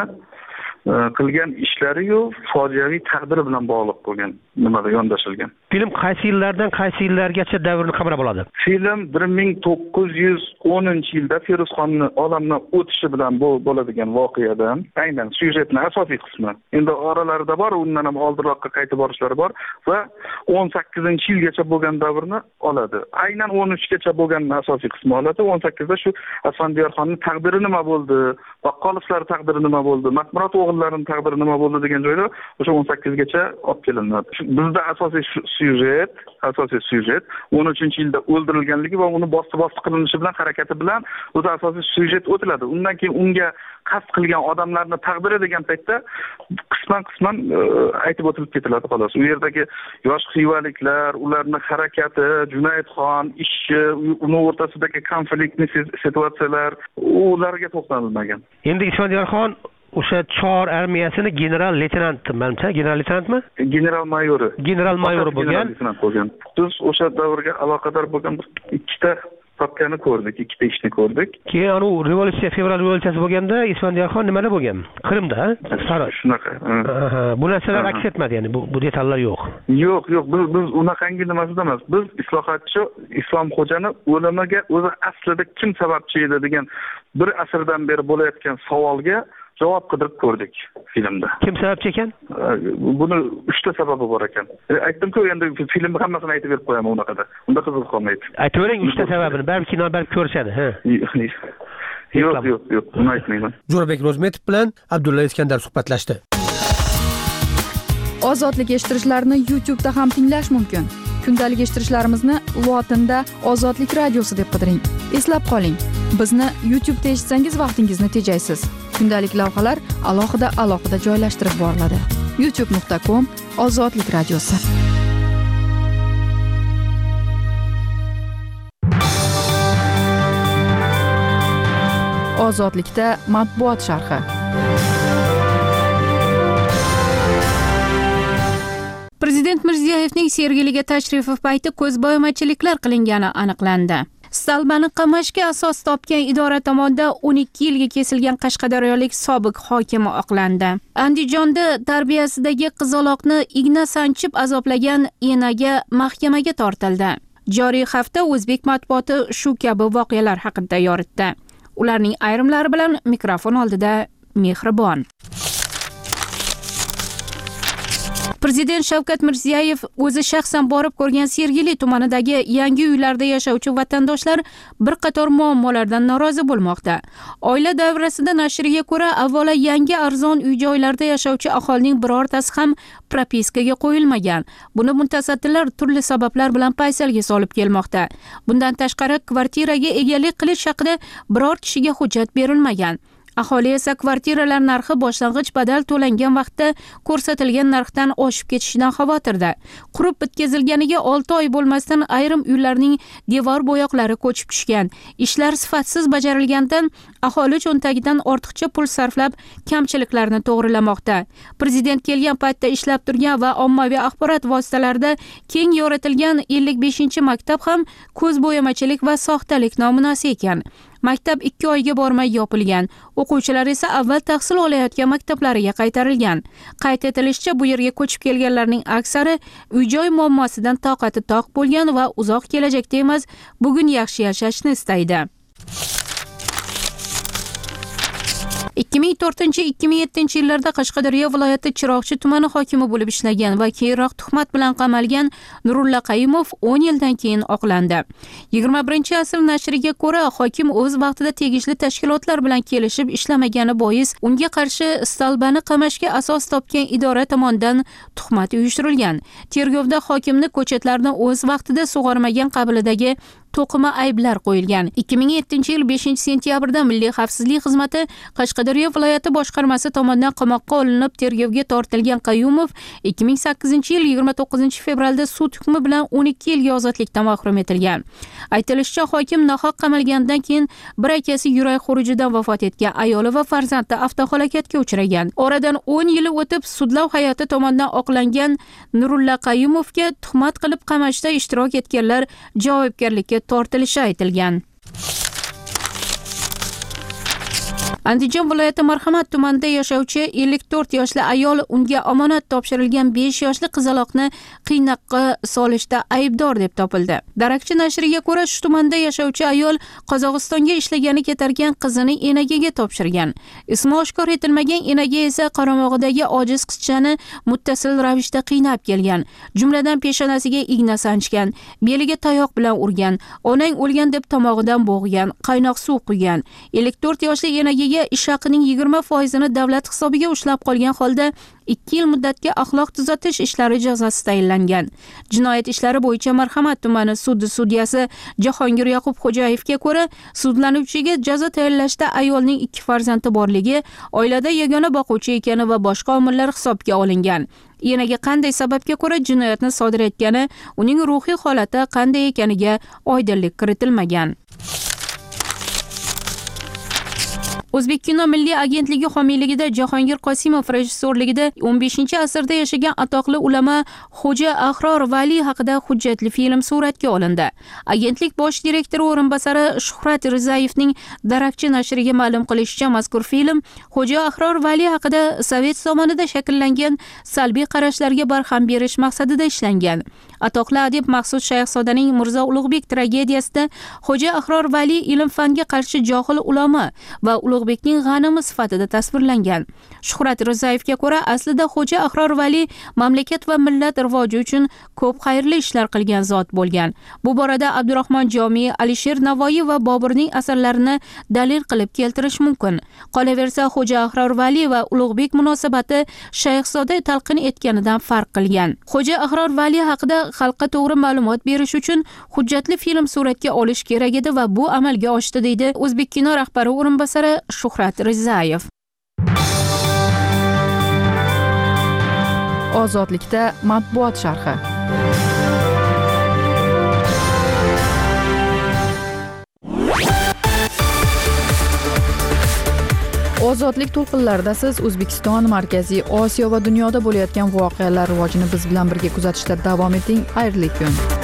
[SPEAKER 2] qilgan ishlari-yu fojiaviy taqdiri bilan bog'liq bo'lgan nimada yondashilgan.
[SPEAKER 12] Film qaysi yillardan qaysi yillargacha davrni qamrab oladi?
[SPEAKER 2] Film bir ming to'qqiz yuz o'ninchi yilda Feruzxonning olamdan o'tishi bilan bo'ladigan voqeadan, aynan syujetning asosiy qismi. Endi oralarida bor, undan ham oldinroqqa qaytib borishlari bor va o'n sakkizinchi yilgacha bo'lgan davrni oladi. Aynan o'n uchgacha bo'lgan asosiy qismi oladi. o'n sakkizda shu Asfandiyorxonning taqdiri nima bo'ldi, Baqqolovlar taqdiri nima bo'ldi, Mahmurod o'g'illarining taqdiri nima bo'ldi degan joyda o'sha o'n sakkizgacha olib kelinadi. Bizda asosiy syujet, asosiy syujet o'n uchinchi yilda o'ldirilganligi va uni bosti-bosti qilinishi bilan harakati bilan o'zi asosiy syujet o'tiladi. Undan keyin unga qasd qilgan odamlarning taqdiri degan paytda qisman-qisman aytib o'tilib ketiladi xolos. U yerdagi yosh xivaliklar, ularning harakati, Junaydxon ishi, uni o'rtasidagi konfliktni situatsiyalar, ularga to'xtalilmagan.
[SPEAKER 12] Endi Isfandiyorxon o'sha Chor armiyasini general leytenantmi, menimcha, general leytenantmi?
[SPEAKER 2] General mayori.
[SPEAKER 12] General mayori bo'lgan.
[SPEAKER 2] Biz o'sha davrga aloqador bo'lgan ikkita topgani ko'rdik, ikkita ishni ko'rdik.
[SPEAKER 12] Keyin anu revolyutsiya, fevral revolyutsiyasi bo'lganda Isfandiyorxon nimada bo'lgan? Qrimda, saroy.
[SPEAKER 2] Shunaqa.
[SPEAKER 12] Bu narsalar aks etmadi, ya'ni bu bu detallar yo'q.
[SPEAKER 2] Yo'q, yo'q, biz biz unaqangi nimasida emas. Biz islohotchi Islomxo'jani o'limiga o'zi aslida kim sababchi edi degan bir asrdan beri bo'layotgan savolga javob qidirib ko'rdik filmda.
[SPEAKER 12] Kim sababchi ekan?
[SPEAKER 2] Buni uchta sababi bor ekan. Aytdim-ku, endi filmni hammasini aytib berib qo'yaman unaqada. Unda qiziq qolmaydi.
[SPEAKER 12] Aytavering uchta sababini, balki kino barib ko'rishadi, ha.
[SPEAKER 2] Yo'q, yo'q, yo'q, uni aytmayman.
[SPEAKER 12] Jo'rabek Ro'zmetov bilan Abdulla Iskandar suhbatlashdi.
[SPEAKER 4] Ozodlik eshittirishlarni YouTube da ham tinglash mumkin. Kundalik eshittirishlarimizni lotinda Ozodlik radiosi deb qidiring. Eslab qoling, bizni YouTube da eshitsangiz vaqtingizni tejaysiz. Kundalik lavhalar alohida alohida joylashtirib boriladi. youtube nuqta com Ozodlik radiosi. Ozodlikda matbuot sharhi.
[SPEAKER 11] Prezident Mirziyoyevning Sergeliga tashrifi payti ko'zbo'yamachiliklar qilingani aniqlandi. Stalbani qamashga asos topgan idora tomonidan o'n ikki yilga kesilgan qashqadaryolik sobiq hokimi oqlandi. Andijonda tarbiyasidagi qizaloqni igna sanchib azoblagan enaga mahkamaga tortildi. Joriy hafta o'zbek matbuoti shu kabi voqealar haqida yoritdi. Ularning ayrimlari bilan mikrofon oldida Mehribon. Prezident Shavkat Mirziyoyev o'zi shaxsan borib ko'rgan Sergeli tumanidagi yangi uylarda yashovchi vatandoshlar bir qator muammolardan norozi bo'lmoqda. Oila davrasida nashriga ko'ra, avvalo yangi arzon uy-joylarda yashovchi aholining birortasi ham propiskaga qo'yilmagan. Buni mutasaddilar turli sabablar bilan paysalga solib kelmoqda. Bundan tashqari, kvartiraga egalik qilish haqida biror kishiga hujjat berilmagan. Aholi esa kvartiralar narxi boshlang'ich badal to'langan vaqtda ko'rsatilgan narxdan oshib ketishidan xavotirda. Qurib bitkazilganiga olti oy bo'lmasdan ayrim uylarning devor bo'yoqlari ko'chib tushgan. Ishlar sifatsiz bajarilgandan aholi cho'ntagidan ortiqcha pul sarflab kamchiliklarni to'g'rilamoqda. Prezident kelgan paytda ishlab turgan va ommaviy axborot vositalarida keng yoritilgan ellik beshinchi maktab ham ko'zbo'yamachilik va soxtalik nomunasi ekan. Maktab ikki oyga bormay yopilgan. O'quvchilar esa avval tahsil olayotgan maktablariga qaytarilgan. Qayd etilishicha, bu yerga ko'chib kelganlarning aksari uy-joy muammosidan toqati toq bo'lgan va uzoq kelajakda emas, bugun yaxshi yashashni istaydi. ikki ming to'rtinchi - ikki ming yettinchi yillarda Qashqadaryo viloyati Chiroqchi tumani hokimi bo'lib ishlagan va keyinroq tuhmat bilan qamalgan Nurulla Qayumov o'n yildan keyin oqlandi. yigirma birinchi asr nashriga ko'ra, hokim o'z vaqtida tegishli tashkilotlar bilan kelishib ishlamagani bois unga qarshi Stalbani qamashga asos topgan idora tomonidan tuhmat uyushtirilgan. Tergovda hokimni ko'chatlarni o'z vaqtida sug'ormagan qabilidagi to'qima ayblar qo'yilgan. ikki ming yettinchi yil beshinchi sentyabrda Milliy xavfsizlik xizmati Qashqadaryo viloyati boshqarmasi tomonidan qamoqqa olinib tergovga tortilgan Qayumov ikki ming sakkizinchi yil yigirma to'qqizinchi fevralda sud hukmi bilan o'n ikki yilga ozodlikdan mahrum etilgan. Aytilishicha, hokim nohaq qamalgandan keyin bir akasi yurak xurujidan vafot etgan, ayoli va farzandi avtohalokatga uchragan. Oradan o'n yil o'tib sudlov hay'ati tomonidan oqlangan Nurulla Qayumovga tuhmat qilib qamashda ishtirok etganlar javobgarlikka tortilishi aytilgan. Andijon viloyati Marhamat tumanida yashovchi ellik to'rt yoshli ayol unga omonat topshirilgan besh yoshli qizaloqni qiynoqqa solishda aybdor deb topildi. Darakchi nashriga ko'ra, shu tumanda yashovchi ayol Qozog'istonga ishlagani ketargan qizini enagiga topshirgan. Ismi oshkor etilmagan enaga esa qaramog'idagi ojiz qizchani muttasil ravishda qiynab kelgan. Jumladan peshonasiga igna sanchgan, beliga tayoq bilan urgan, onang o'lgan deb tomog'idan bo'g'gan, qaynoq suv quygan. ellik to'rt yoshli enagiga ish haqining yigirma foizini davlat hisobiga ushlab qolgan holda ikki yil muddatga axloq tuzatish ishlari jazosi tayinlangan. Jinoyat ishlari bo'yicha Marhamat tumani sudi sudyasi Jahongir Yoqubxo'jayevga ko'ra, sudlanuvchiga jazo tayinlashda ayolning ikki farzandi borligi, oilada yagona boquvchi ekani va boshqa omillar hisobga olingan. Enaga qanday sababga ko'ra jinoyatni sodir etgani, uning ruhiy holati qanday ekaniga oydinlik kiritilmagan. O'zbek kino milliy agentligi homiyligida Jahongir Qosimov rejissyorligida o'n beshinchi asrda yashagan atoqli ulamo Xo'ja Ahror Vali haqida hujjatli film suratga olindi. Agentlik bosh direktori o'rinbosari Shuhrat Rizayevning Darakchi nashriga ma'lum qilishicha, mazkur film Xo'ja Ahror Vali haqida Sovet zamonida shakllangan salbiy qarashlarga barham berish maqsadida ishlangan. Atoqli adib Maqsud Shayxzodaning Mirzo Ulug'bek tragediyasida Xo'ja Ahror Vali ilm-fanga qarshi johil ulamo va ulug' Ulug'bekning g'animi sifatida tasvirlangan. Shuhrat Rizayevga ko'ra, aslida Xo'ja Ahror Vali mamlakat va millat rivoji uchun ko'p xayrli ishlar qilgan zot bo'lgan. Bu borada Abdurahmon Jomiy, Alisher Navoiy va Boburning asarlarini dalil qilib keltirish mumkin. Qolaversa, Xo'ja Ahror Vali va Ulug'bek munosabati Shayxzoda talqin etganidan farq qilgan. Xo'ja Ahror Vali haqida xalqqa to'g'ri ma'lumot berish uchun hujjatli film suratga olish kerak edi va bu amalga oshdi, deydi O'zbek kino rahbari o'rinbosari Shuhrat Rizayev.
[SPEAKER 4] Ozodlikda matbuot sharhi. Ozodlik to'lqinlarida siz O'zbekiston, Markaziy Osiyo va dunyoda bo'layotgan voqealar rivojini biz bilan birga kuzatishda davom eting. Xayrli kun.